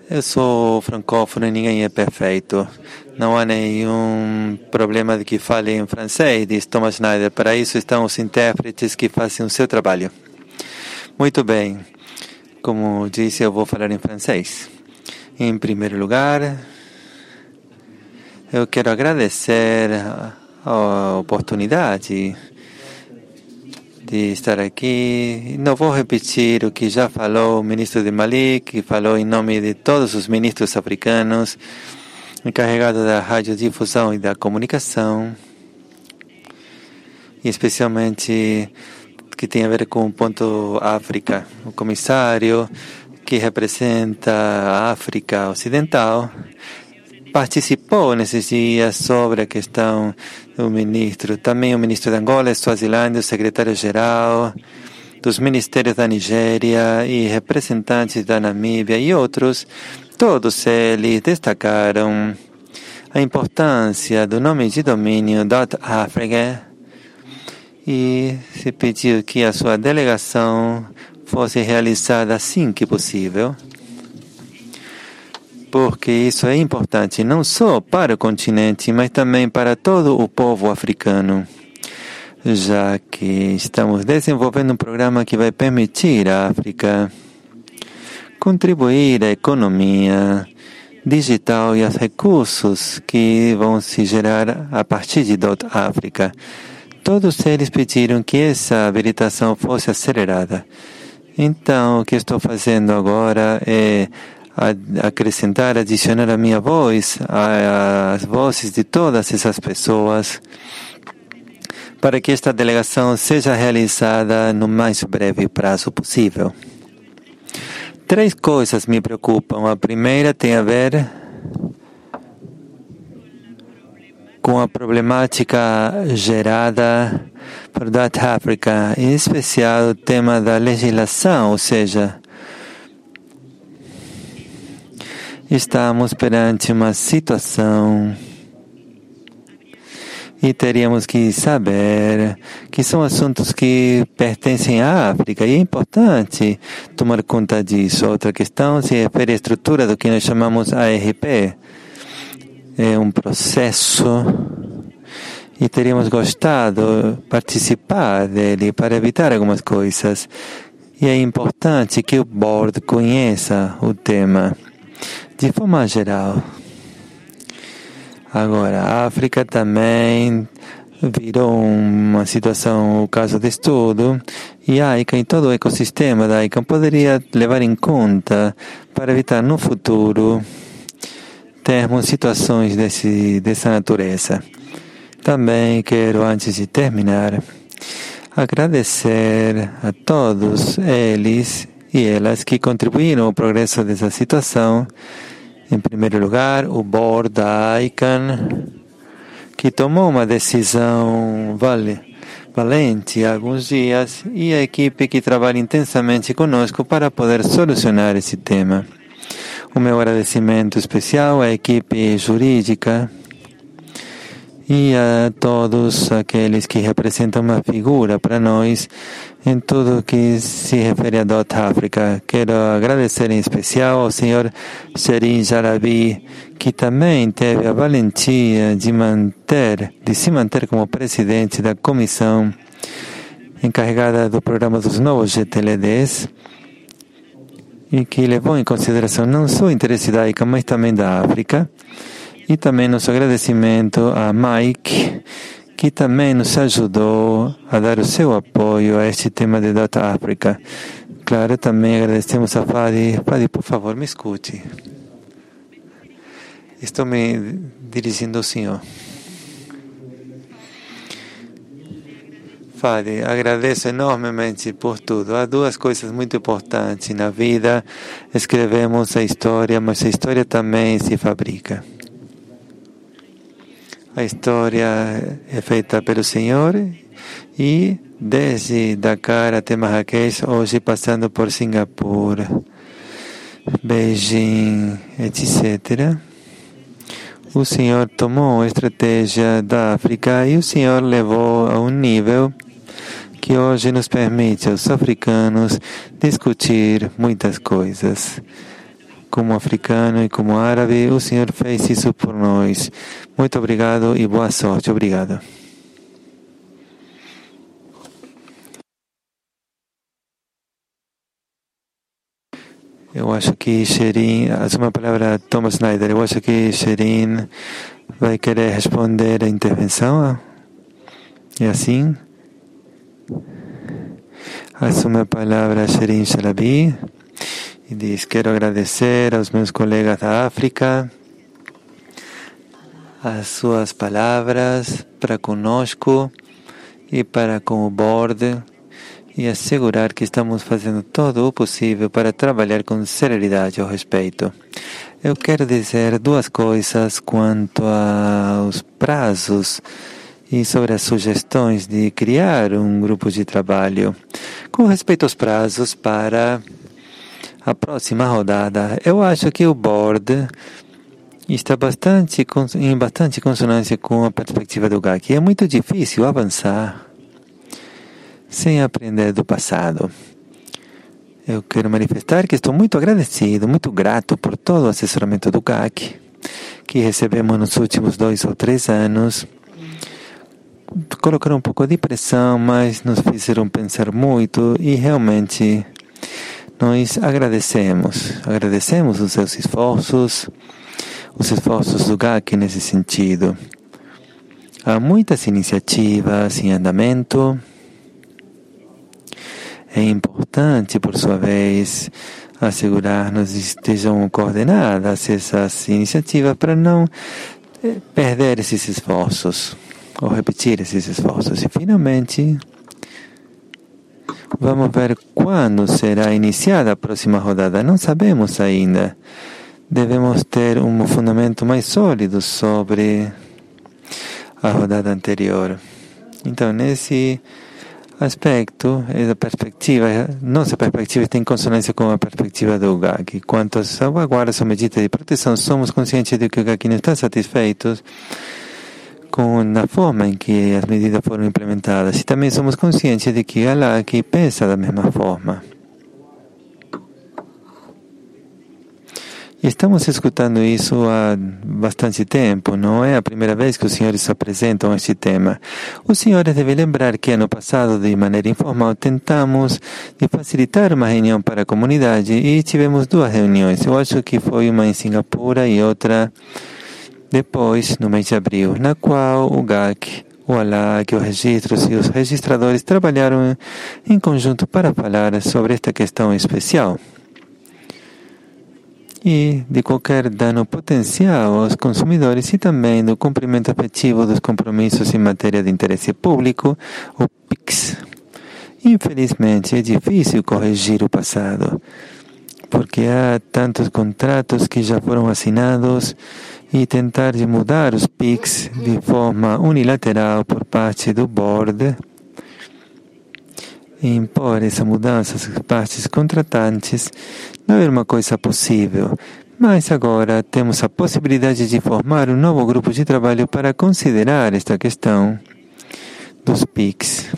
Eu sou francófono e ninguém é perfeito. Não há nenhum problema de que fale em francês, diz Thomas Schneider. Para isso estão os intérpretes que fazem o seu trabalho. Muito bem. Como disse, eu vou falar em francês. Em primeiro lugar, eu quero agradecer a oportunidade de estar aqui. Não vou repetir o que já falou o ministro de Mali, que falou em nome de todos os ministros africanos, encarregado da radiodifusão e da comunicação, e especialmente que tem a ver com o ponto África. O comissário que representa a África Ocidental participou nesses dias sobre a questão do ministro, também o ministro de Angola, Suazilândia, o secretário-geral dos ministérios da Nigéria e representantes da Namíbia e outros. Todos eles destacaram a importância do nome de domínio .africa e se pediu que a sua delegação fosse realizada assim que possível, porque isso é importante não só para o continente, mas também para todo o povo africano, já que estamos desenvolvendo um programa que vai permitir à África contribuir à economia digital e aos recursos que vão se gerar a partir de .África. Todos eles pediram que essa habilitação fosse acelerada. Então, o que estou fazendo agora é acrescentar, adicionar a minha voz às vozes de todas essas pessoas, para que esta delegação seja realizada no mais breve prazo possível. 3 coisas me preocupam. A primeira tem a ver com a problemática gerada por .Africa, em especial o tema da legislação, ou seja, estamos perante uma situação e teríamos que saber que são assuntos que pertencem à África e é importante tomar conta disso. Outra questão se refere à estrutura do que nós chamamos ARP. É um processo e teríamos gostado de participar dele para evitar algumas coisas. E é importante que o board conheça o tema de forma geral. Agora, a África também virou uma situação, o caso de estudo, e a ICANN, e todo o ecossistema da ICANN poderia levar em conta para evitar no futuro termos situações dessa natureza. Também quero, antes de terminar, agradecer a todos eles e elas que contribuíram ao progresso dessa situação. Em primeiro lugar, o board da ICANN, que tomou uma decisão valente há alguns dias, e a equipe que trabalha intensamente conosco para poder solucionar esse tema. O meu agradecimento especial à equipe jurídica e a todos aqueles que representam uma figura para nós em tudo que se refere a .Africa. Quero agradecer em especial ao senhor Sherin Jarabi, que também teve a valentia de se manter como presidente da comissão encarregada do programa dos novos GTLDs e que levou em consideração não só o interesse da ICANN, mas também da África. E também nosso agradecimento a Mike, que também nos ajudou a dar o seu apoio a este tema de .Africa. Claro, também agradecemos a Fadi. Fadi, por favor, me escute. Estou me dirigindo ao senhor. Fadi, agradeço enormemente por tudo. Há 2 coisas muito importantes na vida. Escrevemos a história, mas a história também se fabrica. A história é feita pelo Senhor e desde Dakar até Marrakech, hoje passando por Singapura, Beijing, etc. O Senhor tomou a estratégia da África e o Senhor levou a um nível que hoje nos permite aos africanos discutir muitas coisas. como africano e como árabe, o Senhor fez isso por nós. Muito obrigado e boa sorte. Obrigado. Eu acho que Sherin, uma palavra Thomas Snyder, eu acho que Sherin vai querer responder a intervenção. É assim? Assume a palavra Sherin Shalabi e diz: quero agradecer aos meus colegas da África as suas palavras para conosco e para com o board, e assegurar que estamos fazendo todo o possível para trabalhar com celeridade ao respeito. Eu quero dizer duas coisas quanto aos prazos e sobre as sugestões de criar um grupo de trabalho. Com respeito aos prazos para a próxima rodada, eu acho que o board está em bastante consonância com a perspectiva do GAC. É muito difícil avançar sem aprender do passado. Eu quero manifestar que estou muito agradecido, muito grato por todo o assessoramento do GAC que recebemos nos últimos 2 ou 3 anos. Colocaram um pouco de pressão, mas nos fizeram pensar muito e realmente nós agradecemos os seus esforços, os esforços do GAC nesse sentido. Há muitas iniciativas em andamento. É importante, por sua vez, assegurar-nos que estejam coordenadas essas iniciativas para não perder esses esforços ou repetir esses esforços. E, finalmente, vamos ver quando será iniciada a próxima rodada. Não sabemos ainda. Devemos ter um fundamento mais sólido sobre a rodada anterior. Então, nesse aspecto, nossa perspectiva está em consonância com a perspectiva do GAC. Quanto às salvaguardas ou medidas de proteção, somos conscientes de que o GAC não está satisfeito com a forma em que as medidas foram implementadas, e também somos conscientes de que a LAC pensa da mesma forma. E estamos escutando isso há bastante tempo. Não é a primeira vez que os senhores apresentam este tema. Os senhores devem lembrar que ano passado, de maneira informal, tentamos de facilitar uma reunião para a comunidade e tivemos 2 reuniões. Eu acho que foi uma em Singapura e outra depois, no mês de abril, na qual o GAC, o ALAC, os registros e os registradores trabalharam em conjunto para falar sobre esta questão especial e de qualquer dano potencial aos consumidores e também do cumprimento efetivo dos compromissos em matéria de interesse público, o PIX. Infelizmente, é difícil corrigir o passado, porque há tantos contratos que já foram assinados, e tentar de mudar os PIX de forma unilateral por parte do board e impor essa mudança às partes contratantes não é uma coisa possível, mas agora temos a possibilidade de formar um novo grupo de trabalho para considerar esta questão dos PIX.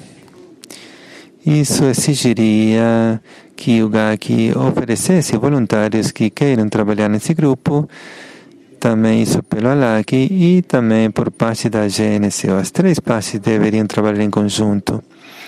Isso exigiria que o GAC oferecesse voluntários que queiram trabalhar nesse grupo, também isso pelo ALAC e também por parte da GNCO. As 3 partes deveriam trabalhar em conjunto.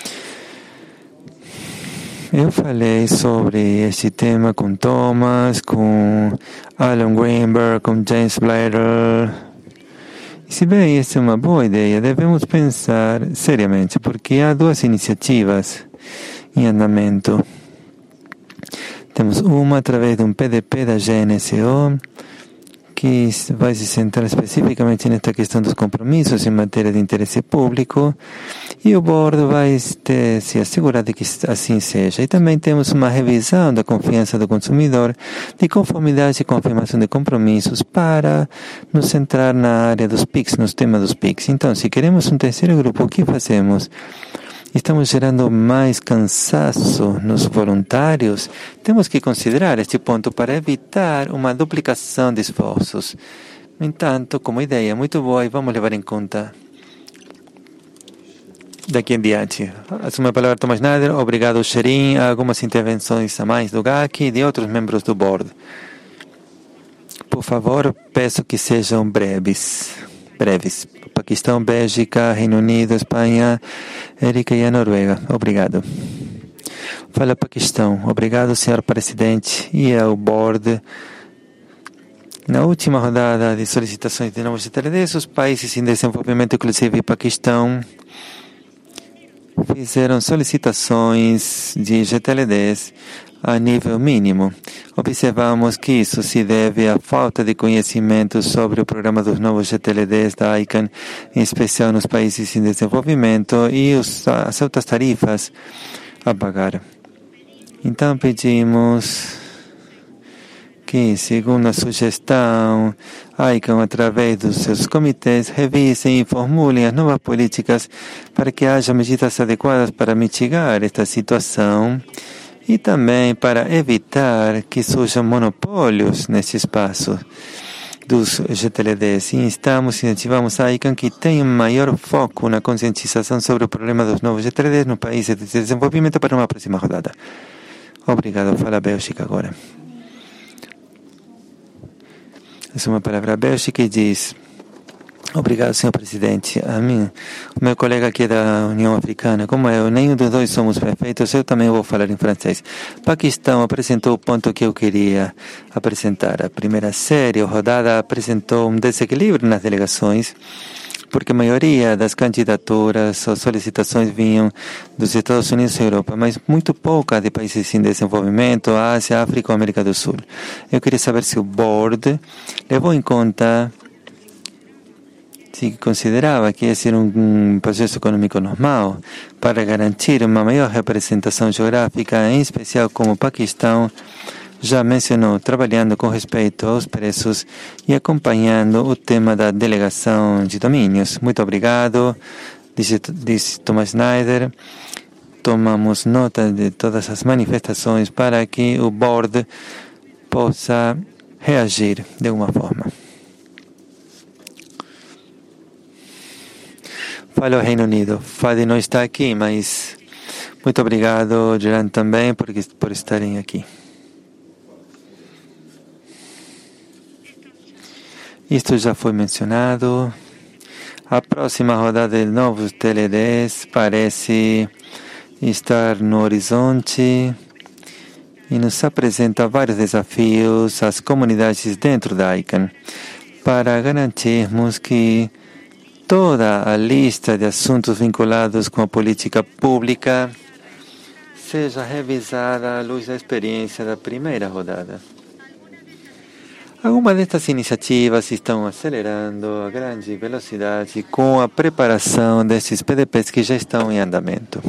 Eu falei sobre este tema com Thomas, com Alan Greenberg, com James Blatter. E se bem essa é uma boa ideia, devemos pensar seriamente, porque há 2 iniciativas em andamento. Temos uma através de um PDP da GNCO, que vai se centrar especificamente nesta questão dos compromissos em matéria de interesse público, e o board vai se assegurar de que assim seja. E também temos uma revisão da confiança do consumidor, de conformidade e confirmação de compromissos, para nos centrar na área dos PIX, nos temas dos PIX. Então, se queremos um terceiro grupo, o que fazemos? Estamos gerando mais cansaço nos voluntários? Temos que considerar este ponto para evitar uma duplicação de esforços. No entanto, como ideia muito boa, e vamos levar em conta daqui em diante. Assume a palavra Thomas Nader. Obrigado, Sherin. Há algumas intervenções a mais do GAC e de outros membros do board. por favor, peço que sejam breves. Paquistão, Bélgica, Reino Unido, Espanha, Érica e a Noruega. Obrigado. Fala, Paquistão. Obrigado, senhor presidente, e ao board. Na última rodada de solicitações de novos GTLDs, os países em desenvolvimento, inclusive Paquistão, fizeram solicitações de GTLDs a nível mínimo. Observamos que isso se deve à falta de conhecimento sobre o programa dos novos GTLDs da ICANN, em especial nos países em desenvolvimento, e as altas tarifas a pagar. Então pedimos que, segundo a sugestão, a ICANN, através dos seus comitês, revisem e formulem as novas políticas para que haja medidas adequadas para mitigar esta situação e também para evitar que surjam monopólios nesse espaço dos GTLDs. E incentivamos a ICANN que tenha um maior foco na conscientização sobre o problema dos novos GTLDs no país de desenvolvimento para uma próxima rodada. Obrigado. Fala a Bélgica agora. Essa é uma palavra Bélgica e diz: obrigado, senhor presidente. O meu colega aqui é da União Africana, como eu, nenhum dos dois somos perfeitos, eu também vou falar em francês. Paquistão apresentou o ponto que eu queria apresentar. A primeira série, ou rodada, apresentou um desequilíbrio nas delegações, porque a maioria das candidaturas ou solicitações vinham dos Estados Unidos e Europa, mas muito poucas de países em desenvolvimento, Ásia, África ou América do Sul. Eu queria saber se o board levou em conta, se considerava que ia ser um processo econômico normal para garantir uma maior representação geográfica, em especial como o Paquistão já mencionou, trabalhando com respeito aos preços e acompanhando o tema da delegação de domínios. Muito obrigado, disse Thomas Schneider. Tomamos nota de todas as manifestações para que o board possa reagir de alguma forma. Fala o Reino Unido. Fadi não está aqui, mas muito obrigado, Gerard, também, por estarem aqui. Isto já foi mencionado. A próxima rodada de novos TLDs parece estar no horizonte e nos apresenta vários desafios às comunidades dentro da ICANN para garantirmos que toda a lista de assuntos vinculados com a política pública seja revisada à luz da experiência da primeira rodada. Algumas destas iniciativas estão acelerando a grande velocidade com a preparação desses PDPs que já estão em andamento.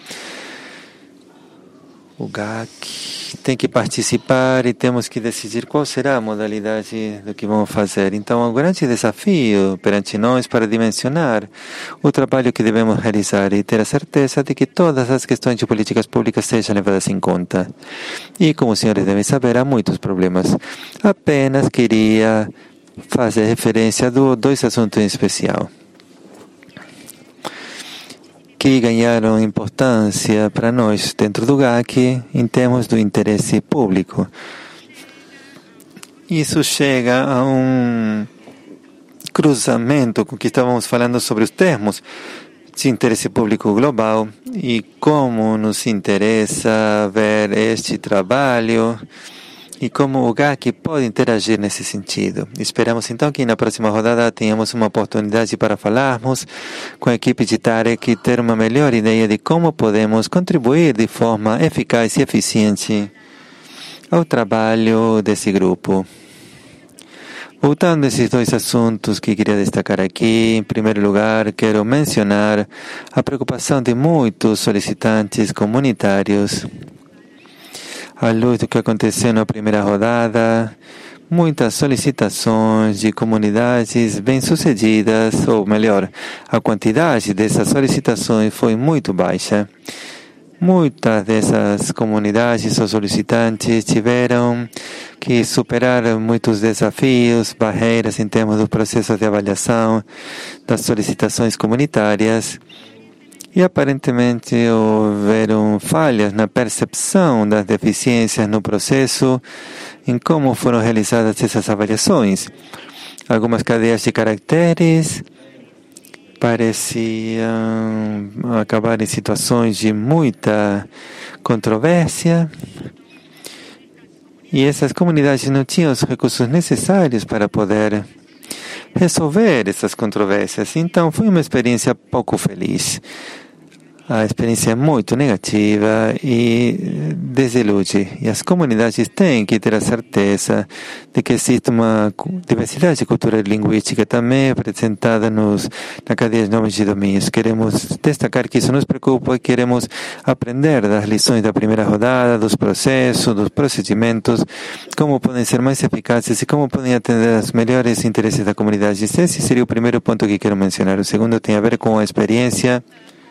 O GAC tem que participar e temos que decidir qual será a modalidade do que vamos fazer. Então, é um grande desafio perante nós para dimensionar o trabalho que devemos realizar e ter a certeza de que todas as questões de políticas públicas sejam levadas em conta. E, como os senhores devem saber, há muitos problemas. Apenas queria fazer referência a dois assuntos em especial que ganharam importância para nós dentro do GAC em termos do interesse público. Isso chega a um cruzamento com o que estávamos falando sobre os termos de interesse público global e como nos interessa ver este trabalho e como o GAC pode interagir nesse sentido. Esperamos então que na próxima rodada tenhamos uma oportunidade para falarmos com a equipe de Tarek e ter uma melhor ideia de como podemos contribuir de forma eficaz e eficiente ao trabalho desse grupo. Voltando a esses dois assuntos que queria destacar aqui, em primeiro lugar, quero mencionar a preocupação de muitos solicitantes comunitários. À luz do que aconteceu na primeira rodada, muitas solicitações de comunidades bem-sucedidas, ou melhor, a quantidade dessas solicitações foi muito baixa. Muitas dessas comunidades ou solicitantes tiveram que superar muitos desafios, barreiras em termos do processo de avaliação das solicitações comunitárias E aparentemente houveram falhas na percepção das deficiências no processo, em como foram realizadas essas avaliações. Algumas cadeias de caracteres pareciam acabar em situações de muita controvérsia, e essas comunidades não tinham os recursos necessários para poder resolver essas controvérsias. Então, foi uma experiência pouco feliz. A experiência é muito negativa e desilude. E as comunidades têm que ter a certeza de que existe uma diversidade cultural e linguística também apresentada na cadeia de nomes de domínios. Queremos destacar que isso nos preocupa e queremos aprender das lições da primeira rodada, dos processos, dos procedimentos, como podem ser mais eficazes e como podem atender aos melhores interesses da comunidade. Esse seria o primeiro ponto que quero mencionar. O segundo tem a ver com a experiência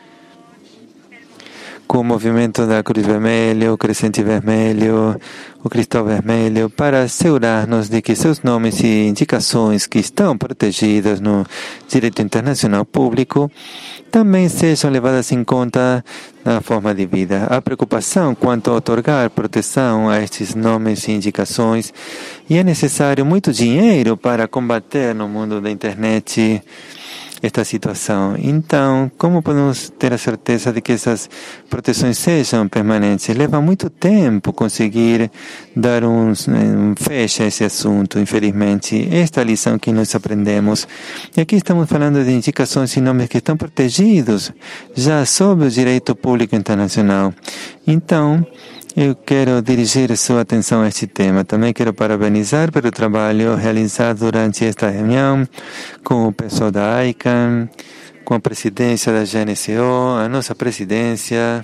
com o movimento da Cruz Vermelha, o Crescente Vermelho, o Cristal Vermelho, para assegurar-nos de que seus nomes e indicações que estão protegidas no direito internacional público também sejam levadas em conta na forma de vida. A preocupação quanto a otorgar proteção a estes nomes e indicações, e é necessário muito dinheiro para combater no mundo da internet esta situação. Então, como podemos ter a certeza de que essas proteções sejam permanentes? Leva muito tempo conseguir dar um fecho a esse assunto, infelizmente. Esta é a lição que nós aprendemos. E aqui estamos falando de indicações e nomes que estão protegidos já sob o direito público internacional. Então, eu quero dirigir sua atenção a este tema. Também quero parabenizar pelo trabalho realizado durante esta reunião com o pessoal da ICANN, com a presidência da GNCO, a nossa presidência,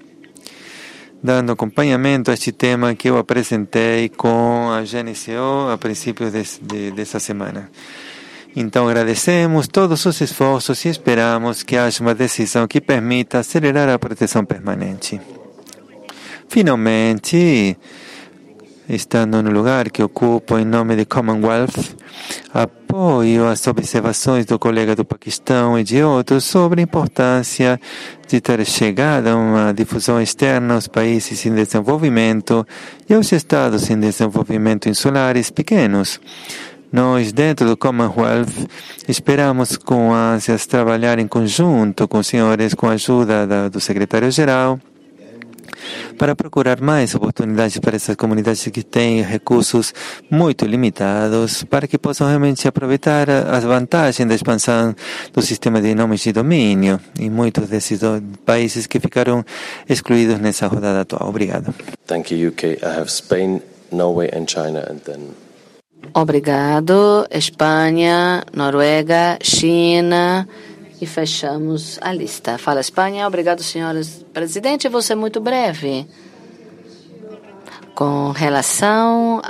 dando acompanhamento a este tema que eu apresentei com a GNCO a princípios dessa semana. Então, agradecemos todos os esforços e esperamos que haja uma decisão que permita acelerar a proteção permanente. Finalmente, estando no lugar que ocupo em nome do Commonwealth, apoio as observações do colega do Paquistão e de outros sobre a importância de ter chegado a uma difusão externa aos países em desenvolvimento e aos estados em desenvolvimento insulares pequenos. Nós, dentro do Commonwealth, esperamos com ânsias trabalhar em conjunto com os senhores, com a ajuda do secretário-geral, para procurar mais oportunidades para essas comunidades que têm recursos muito limitados, para que possam realmente aproveitar as vantagens da expansão do sistema de nomes de domínio em muitos desses países que ficaram excluídos nessa rodada atual. Obrigado. Thank you, UK. I have Spain, Norway and China, and then... Obrigado. Espanha, Noruega, China... E fechamos a lista. Fala Espanha. Obrigado, senhores. Presidente, vou ser muito breve. Com relação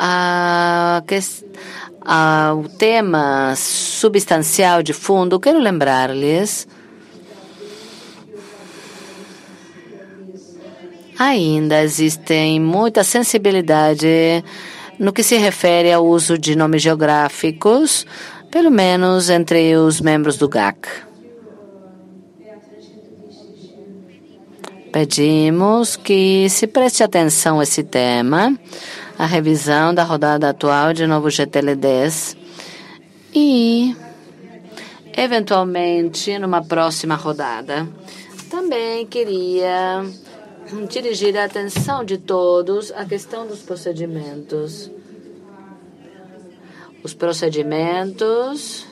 ao tema substancial de fundo, quero lembrar-lhes ainda existem muita sensibilidade no que se refere ao uso de nomes geográficos, pelo menos entre os membros do GAC. Pedimos que se preste atenção a esse tema, a revisão da rodada atual de novo GTL10 e, eventualmente, numa próxima rodada. Também queria dirigir a atenção de todos à questão dos procedimentos. Os procedimentos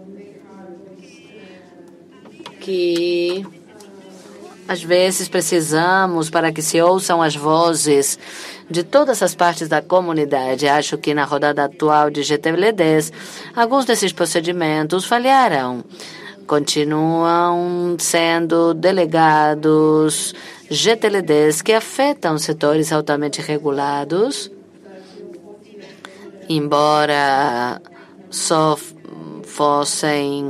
que às vezes precisamos para que se ouçam as vozes de todas as partes da comunidade. Acho que na rodada atual de GTL10, alguns desses procedimentos falharam. Continuam sendo delegados GTL10 que afetam setores altamente regulados, embora só fossem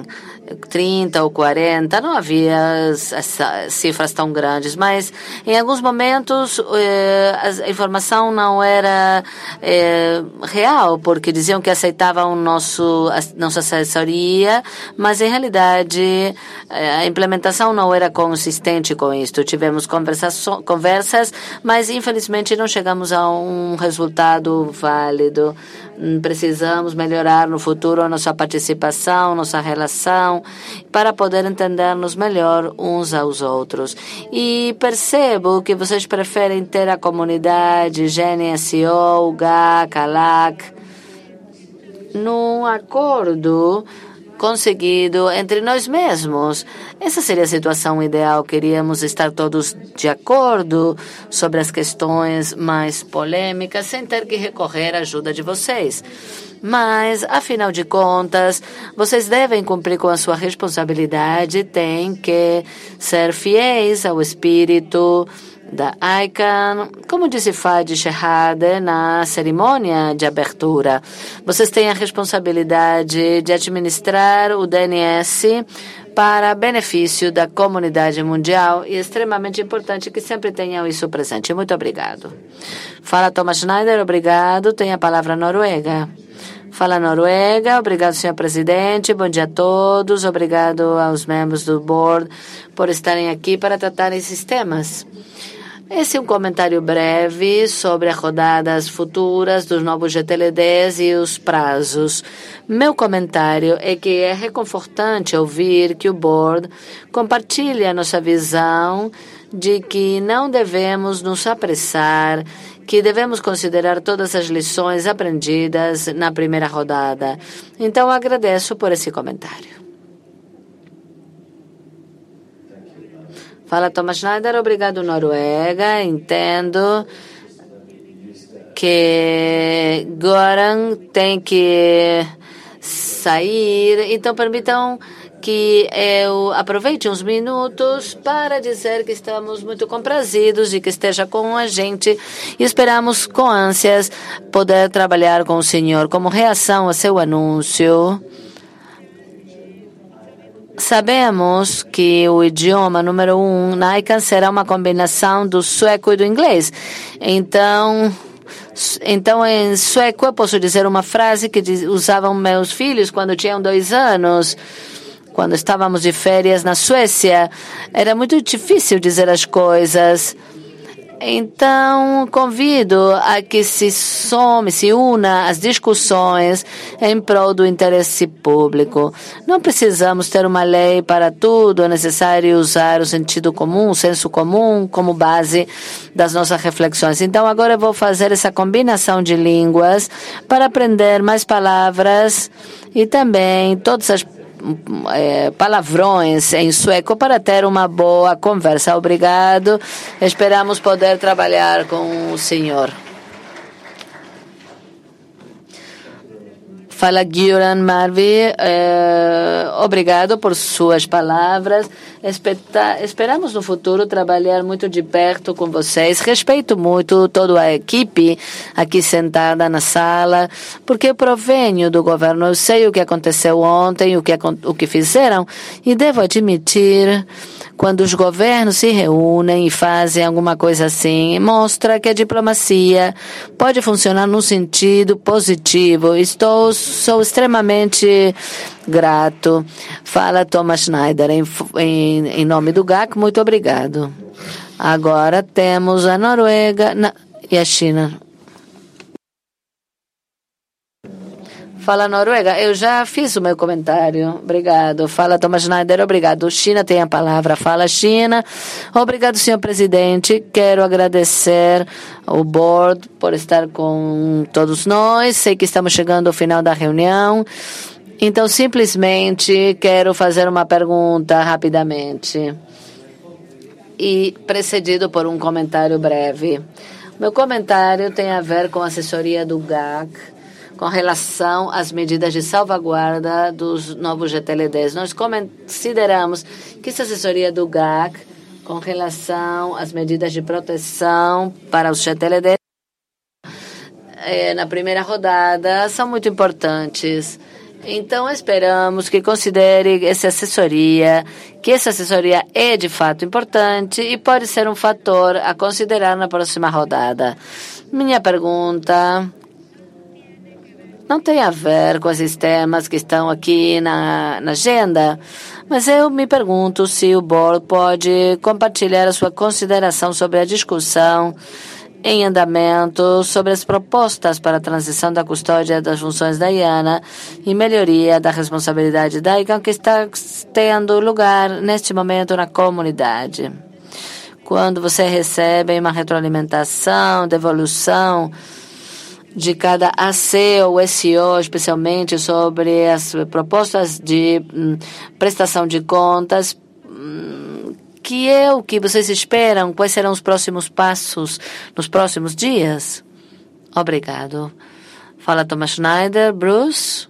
30 ou 40, não havia cifras tão grandes, mas em alguns momentos a informação não era real, porque diziam que aceitavam nossa assessoria, mas em realidade a implementação não era consistente com isto. Tivemos conversas, mas infelizmente não chegamos a um resultado válido. Precisamos melhorar no futuro a nossa participação, nossa relação, para poder entendermos melhor uns aos outros. E percebo que vocês preferem ter a comunidade GNSO, GAC, ALAC, num acordo conseguido entre nós mesmos. Essa seria a situação ideal. Queríamos estar todos de acordo sobre as questões mais polêmicas, sem ter que recorrer à ajuda de vocês. Mas, afinal de contas, vocês devem cumprir com a sua responsabilidade, têm que ser fiéis ao espírito da ICANN, como disse Fadi Shehadeh na cerimônia de abertura. Vocês têm a responsabilidade de administrar o DNS para benefício da comunidade mundial e é extremamente importante que sempre tenham isso presente. Muito obrigado. Fala Thomas Schneider, obrigado. Tem a palavra Noruega. Fala Noruega, obrigado, senhor presidente, bom dia a todos, obrigado aos membros do board por estarem aqui para tratar esses temas. Esse é um comentário breve sobre as rodadas futuras dos novos GTLDs e os prazos. Meu comentário é que é reconfortante ouvir que o board compartilha a nossa visão de que não devemos nos apressar, que devemos considerar todas as lições aprendidas na primeira rodada. Então, agradeço por esse comentário. Fala Thomas Schneider, obrigado Noruega. Entendo que Goran tem que sair, então permitam que eu aproveite uns minutos para dizer que estamos muito comprazidos e que esteja com a gente e esperamos com ânsias poder trabalhar com o senhor como reação ao seu anúncio. Sabemos que o idioma número 1 na ICANN será uma combinação do sueco e do inglês. Então, em sueco eu posso dizer uma frase que usavam meus filhos quando tinham 2 anos. Quando estávamos de férias na Suécia, era muito difícil dizer as coisas. Então, convido a que se una às discussões em prol do interesse público. Não precisamos ter uma lei para tudo, é necessário usar o sentido comum, o senso comum como base das nossas reflexões. Então, agora eu vou fazer essa combinação de línguas para aprender mais palavras e também todas as palavrões em sueco para ter uma boa conversa. Obrigado. Esperamos poder trabalhar com o senhor. Fala Guran Marvi, obrigado por suas palavras. Esperamos no futuro trabalhar muito de perto com vocês. Respeito muito toda a equipe aqui sentada na sala, porque eu provenho do governo. Eu sei o que aconteceu ontem, o que fizeram, e devo admitir, quando os governos se reúnem e fazem alguma coisa assim, mostra que a diplomacia pode funcionar num sentido positivo. Sou extremamente grato. Fala Thomas Schneider em nome do GAC. Muito obrigado. Agora temos a Noruega e a China. Fala Noruega, eu já fiz o meu comentário. Obrigado. Fala Thomas Schneider, obrigado. China tem a palavra. Fala China. Obrigado, senhor presidente. Quero agradecer ao board por estar com todos nós. Sei que estamos chegando ao final da reunião. Então, simplesmente quero fazer uma pergunta rapidamente. E precedido por um comentário breve. Meu comentário tem a ver com a assessoria do GAC com relação às medidas de salvaguarda dos novos GTLDs. Nós consideramos que essa assessoria do GAC, com relação às medidas de proteção para os GTLDs, na primeira rodada, são muito importantes. Então, esperamos que considere essa assessoria, que essa assessoria é de fato importante e pode ser um fator a considerar na próxima rodada. Minha pergunta não tem a ver com esses temas que estão aqui na agenda, mas eu me pergunto se o board pode compartilhar a sua consideração sobre a discussão em andamento sobre as propostas para a transição da custódia das funções da IANA e melhoria da responsabilidade da ICANN que está tendo lugar neste momento na comunidade. Quando você recebe uma retroalimentação, devolução de cada AC ou SO, especialmente sobre as propostas de prestação de contas, que é o que vocês esperam? Quais serão os próximos passos nos próximos dias? Obrigado. Fala Thomas Schneider. Bruce?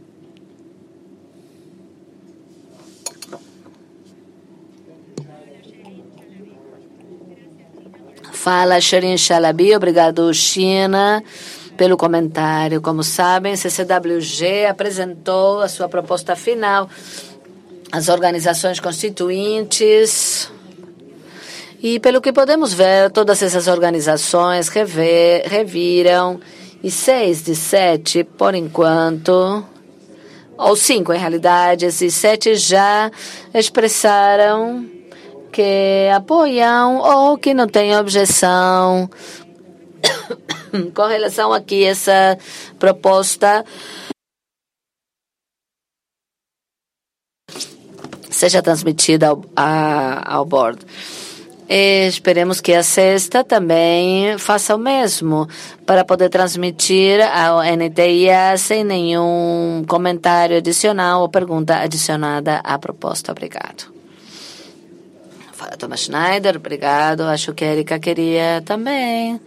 Fala Sherin Shalabi. Obrigado, China, pelo comentário. Como sabem, CCWG apresentou a sua proposta final as organizações constituintes e, pelo que podemos ver, todas essas organizações reviram e 6 de 7, por enquanto, ou 5 em realidade, esses 7 já expressaram que apoiam ou que não têm objeção com relação aqui a essa proposta seja transmitida ao board. E esperemos que a sexta também faça o mesmo, para poder transmitir ao NTIA sem nenhum comentário adicional ou pergunta adicionada à proposta. Obrigado. Fala Thomas Schneider, obrigado. Acho que a Erika queria também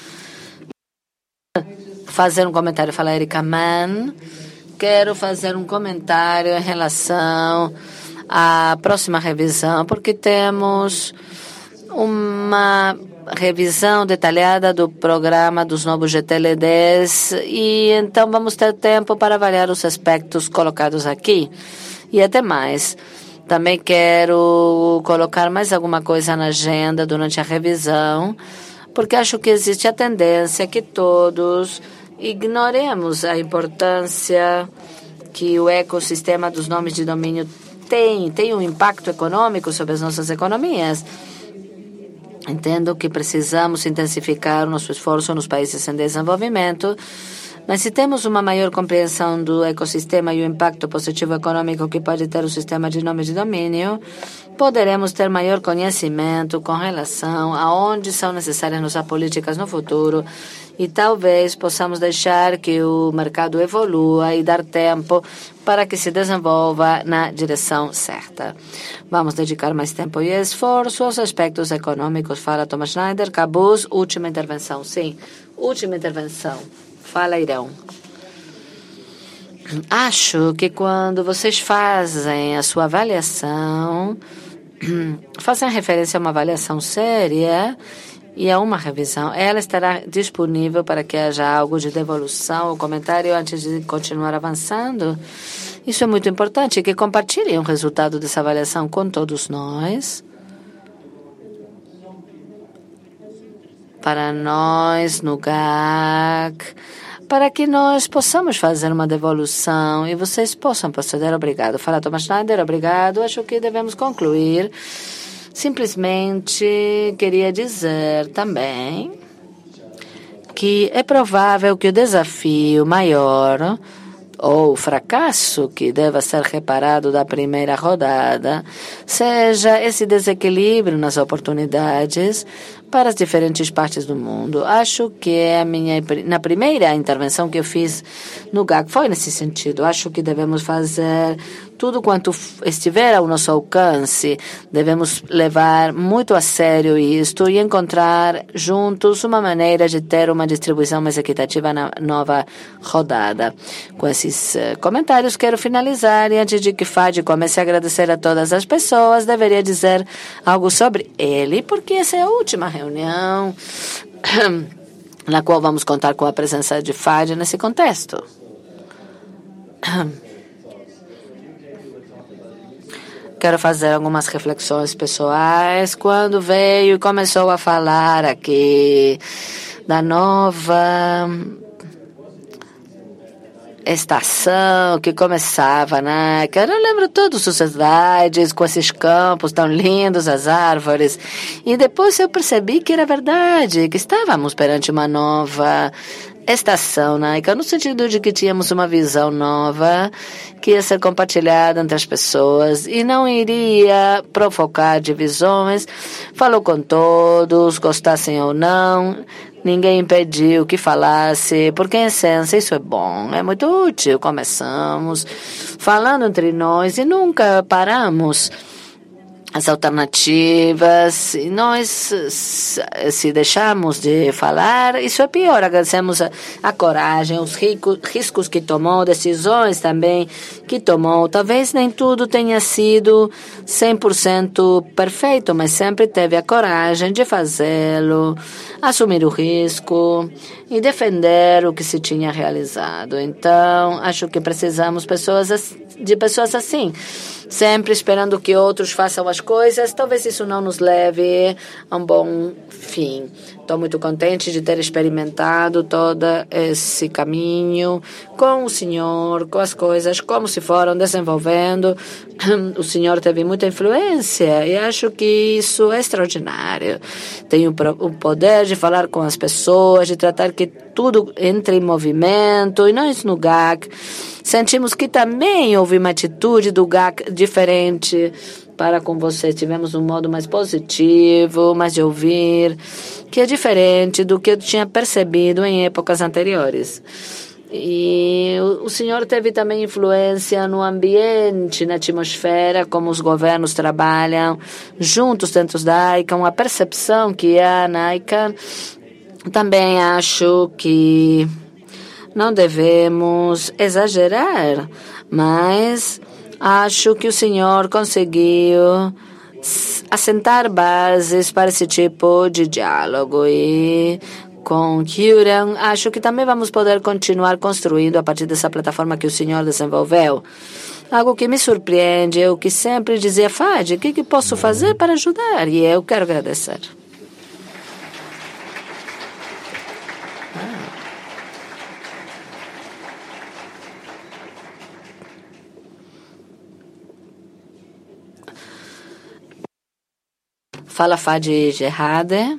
fazer um comentário. Fala Erika Mann. Quero fazer um comentário em relação à próxima revisão, porque temos uma revisão detalhada do programa dos novos GTLDs e então vamos ter tempo para avaliar os aspectos colocados aqui. E até mais. Também quero colocar mais alguma coisa na agenda durante a revisão, porque acho que existe a tendência que todos ignoremos a importância que o ecossistema dos nomes de domínio tem um impacto econômico sobre as nossas economias. Entendo que precisamos intensificar o nosso esforço nos países em desenvolvimento, mas se temos uma maior compreensão do ecossistema e o impacto positivo econômico que pode ter o sistema de nomes de domínio, poderemos ter maior conhecimento com relação a onde são necessárias nossas políticas no futuro e talvez possamos deixar que o mercado evolua e dar tempo para que se desenvolva na direção certa. Vamos dedicar mais tempo e esforço aos aspectos econômicos. Fala Thomas Schneider. Cabuz, última intervenção. Sim, última intervenção. Fala, Irão. Acho que quando vocês fazem a sua avaliação, fazem referência a uma avaliação séria e a uma revisão, ela estará disponível para que haja algo de devolução ou comentário antes de continuar avançando. Isso é muito importante, que compartilhem o resultado dessa avaliação com todos nós. Para nós, no GAC, para que nós possamos fazer uma devolução e vocês possam proceder. Obrigado. Fala Thomas Schneider, obrigado. Acho que devemos concluir. Simplesmente queria dizer também que é provável que o desafio maior ou o fracasso que deva ser reparado da primeira rodada seja esse desequilíbrio nas oportunidades para as diferentes partes do mundo. Acho que na primeira intervenção que eu fiz no GAC foi nesse sentido. Acho que devemos fazer tudo quanto estiver ao nosso alcance. Devemos levar muito a sério isto e encontrar juntos uma maneira de ter uma distribuição mais equitativa na nova rodada. Com esses comentários, quero finalizar e antes de que Fadi comece a agradecer a todas as pessoas, deveria dizer algo sobre ele, porque essa é a última reunião na qual vamos contar com a presença de Fadi nesse contexto. quero fazer algumas reflexões pessoais. Quando veio e começou a falar aqui da nova estação que começava, né? Que eu lembro todos os slides com esses campos tão lindos, as árvores. E depois eu percebi que era verdade, que estávamos perante uma nova estação, né? No sentido de que tínhamos uma visão nova que ia ser compartilhada entre as pessoas e não iria provocar divisões. Falou com todos, gostassem ou não. Ninguém impediu que falasse, porque em essência isso é bom, é muito útil. Começamos falando entre nós e nunca paramos as alternativas. E nós, se deixarmos de falar, isso é pior. Agradecemos a coragem, os riscos que tomou, decisões também que tomou. Talvez nem tudo tenha sido 100% perfeito, mas sempre teve a coragem de fazê-lo, assumir o risco e defender o que se tinha realizado. Então, acho que precisamos de pessoas assim, sempre esperando que outros façam as coisas. Talvez isso não nos leve a um bom fim. Estou muito contente de ter experimentado todo esse caminho com o Senhor, com as coisas, como se foram desenvolvendo. O Senhor teve muita influência e acho que isso é extraordinário. Tenho o poder de falar com as pessoas, de tratar que tudo entre em movimento. E nós no GAC sentimos que também houve uma atitude do GAC diferente para com você. Tivemos um modo mais positivo, mais de ouvir, que é diferente do que eu tinha percebido em épocas anteriores. E o Senhor teve também influência no ambiente, na atmosfera, como os governos trabalham juntos dentro da ICANN, a percepção que há na ICANN. Também acho que não devemos exagerar, mas acho que o Senhor conseguiu assentar bases para esse tipo de diálogo. E com Kyuran, acho que também vamos poder continuar construindo a partir dessa plataforma que o Senhor desenvolveu. Algo que me surpreende é o que sempre dizia: Fadi, o que posso fazer para ajudar? E eu quero agradecer. Fala Fadi Gerhade.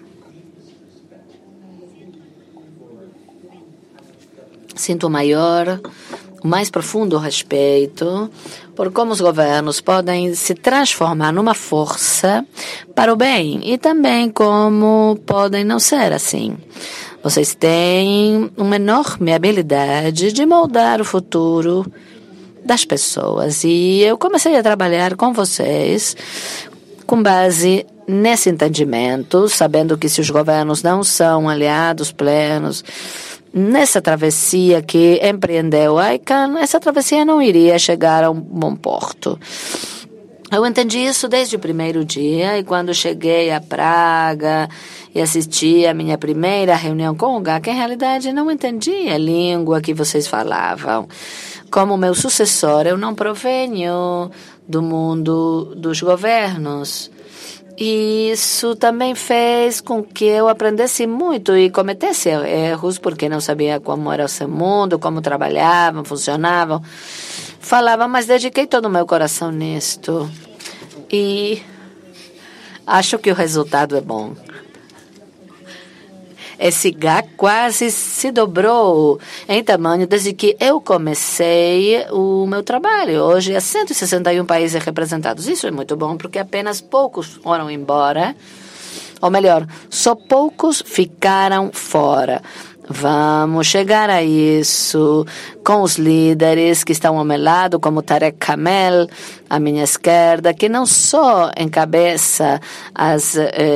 Sinto o mais profundo respeito por como os governos podem se transformar numa força para o bem e também como podem não ser assim. Vocês têm uma enorme habilidade de moldar o futuro das pessoas e eu comecei a trabalhar com vocês com base nesse entendimento, sabendo que se os governos não são aliados plenos nessa travessia que empreendeu a ICANN, essa travessia não iria chegar a um bom porto. Eu entendi isso desde o primeiro dia e quando cheguei a Praga e assisti a minha primeira reunião com o GAC, em realidade não entendi a língua que vocês falavam. Como meu sucessor, eu não provenho do mundo dos governos. E isso também fez com que eu aprendesse muito e cometesse erros, porque não sabia como era o seu mundo, como trabalhavam, funcionavam. Falava, mas dediquei todo o meu coração nisto. E acho que o resultado é bom. Esse GAC quase se dobrou em tamanho desde que eu comecei o meu trabalho. Hoje há 161 países representados. Isso é muito bom, porque apenas poucos foram embora. Ou melhor, só poucos ficaram fora. Vamos chegar a isso com os líderes que estão ao meu lado, como Tarek Kamel, à minha esquerda, que não só encabeça as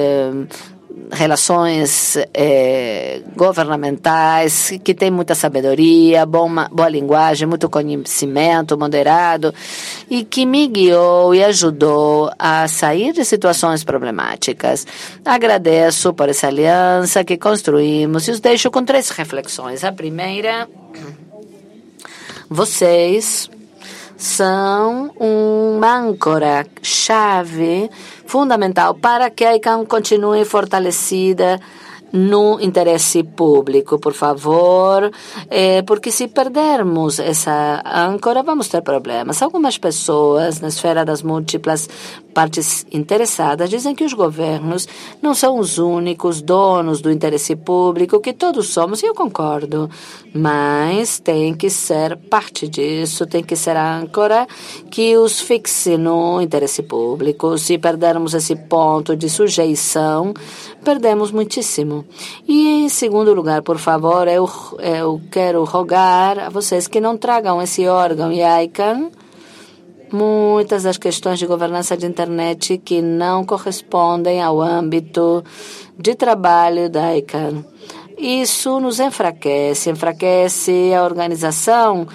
relações governamentais, que tem muita sabedoria, boa linguagem, muito conhecimento, moderado, e que me guiou e ajudou a sair de situações problemáticas. Agradeço por essa aliança que construímos e os deixo com 3 reflexões. A primeira, vocês são uma âncora-chave fundamental para que a ICANN continue fortalecida no interesse público, por favor, porque se perdermos essa âncora, vamos ter problemas. Algumas pessoas, na esfera das múltiplas partes interessadas, dizem que os governos não são os únicos donos do interesse público, que todos somos, e eu concordo, mas tem que ser parte disso, tem que ser a âncora que os fixe no interesse público. Se perdermos esse ponto de sujeição, perdemos muitíssimo. E, em segundo lugar, por favor, eu quero rogar a vocês que não tragam esse órgão e a ICANN muitas das questões de governança de internet que não correspondem ao âmbito de trabalho da ICANN. Isso nos enfraquece a organização.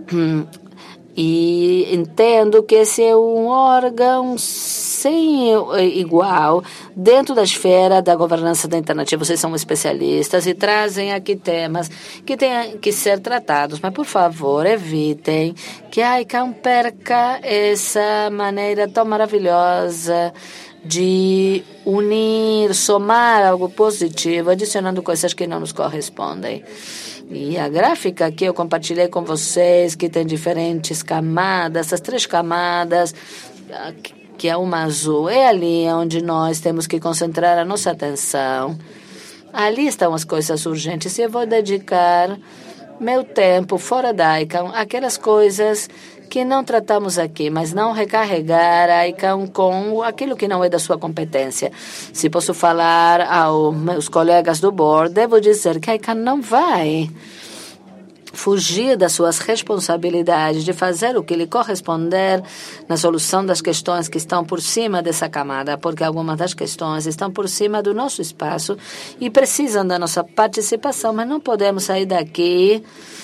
E entendo que esse é um órgão sem igual dentro da esfera da governança da internet. Vocês são especialistas e trazem aqui temas que têm que ser tratados, mas, por favor, evitem que a ICANN perca essa maneira tão maravilhosa de unir, somar algo positivo, adicionando coisas que não nos correspondem. E a gráfica que eu compartilhei com vocês, que tem diferentes camadas, essas 3 camadas, que é uma azul, é ali onde nós temos que concentrar a nossa atenção. Ali estão as coisas urgentes e eu vou dedicar meu tempo fora da ICANN àquelas coisas que não tratamos aqui, mas não recarregar a ICANN com aquilo que não é da sua competência. Se posso falar aos meus colegas do board, devo dizer que a ICANN não vai fugir das suas responsabilidades de fazer o que lhe corresponder na solução das questões que estão por cima dessa camada, porque algumas das questões estão por cima do nosso espaço e precisam da nossa participação, mas não podemos sair daqui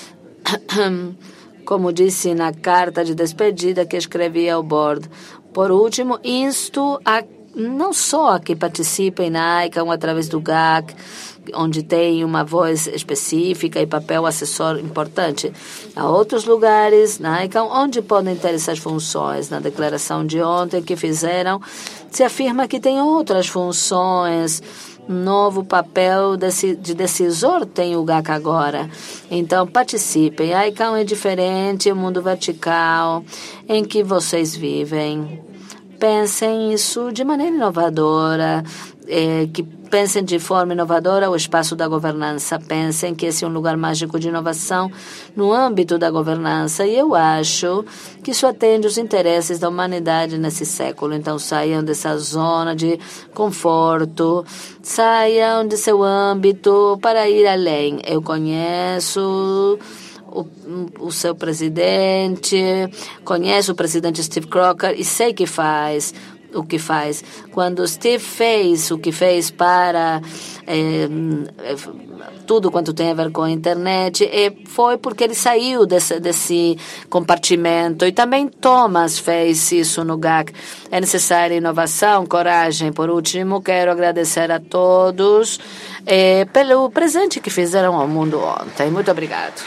como disse na carta de despedida que escrevi ao board. Por último, insto a não só a que participem na ICANN através do GAC, onde tem uma voz específica e papel assessor importante. Há outros lugares na ICANN onde podem ter essas funções. Na declaração de ontem que fizeram, se afirma que tem outras funções. Novo papel de decisor tem o GAC agora. Então, participem. A ICANN é diferente, o mundo vertical em que vocês vivem. Pensem isso de maneira inovadora, que pensem de forma inovadora o espaço da governança. Pensem que esse é um lugar mágico de inovação no âmbito da governança. E eu acho que isso atende os interesses da humanidade nesse século. Então, saiam dessa zona de conforto, saiam de seu âmbito para ir além. Eu conheço o seu presidente, conheço o presidente Steve Crocker e sei que faz o que faz. Quando Steve fez o que fez para tudo quanto tem a ver com a internet, foi porque ele saiu desse compartimento. E também Thomas fez isso no GAC. É necessária inovação, coragem. Por último, quero agradecer a todos pelo presente que fizeram ao mundo ontem. Muito obrigado.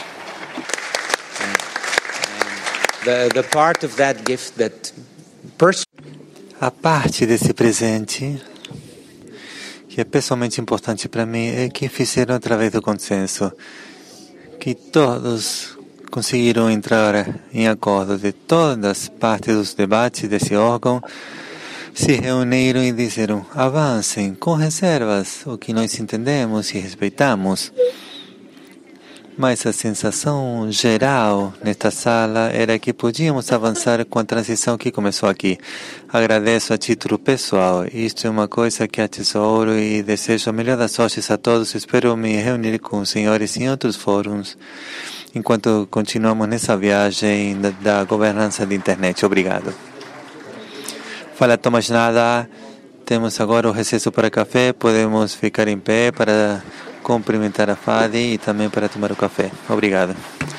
The part of that gift that a parte desse presente que é pessoalmente importante para mim é que fizeram através do consenso, que todos conseguiram entrar em acordo de todas as partes dos debates desse órgão, se reuniram e disseram: avancem com reservas o que nós entendemos e respeitamos. Mas a sensação geral nesta sala era que podíamos avançar com a transição que começou aqui. Agradeço a título pessoal. Isto é uma coisa que atesouro e desejo a melhor das sortes a todos. Espero me reunir com os senhores em outros fóruns enquanto continuamos nessa viagem da governança da internet. Obrigado. Fala Thomas Nada. Temos agora o recesso para café. Podemos ficar em pé para cumprimentar a Fadi e também para tomar o café. Obrigado.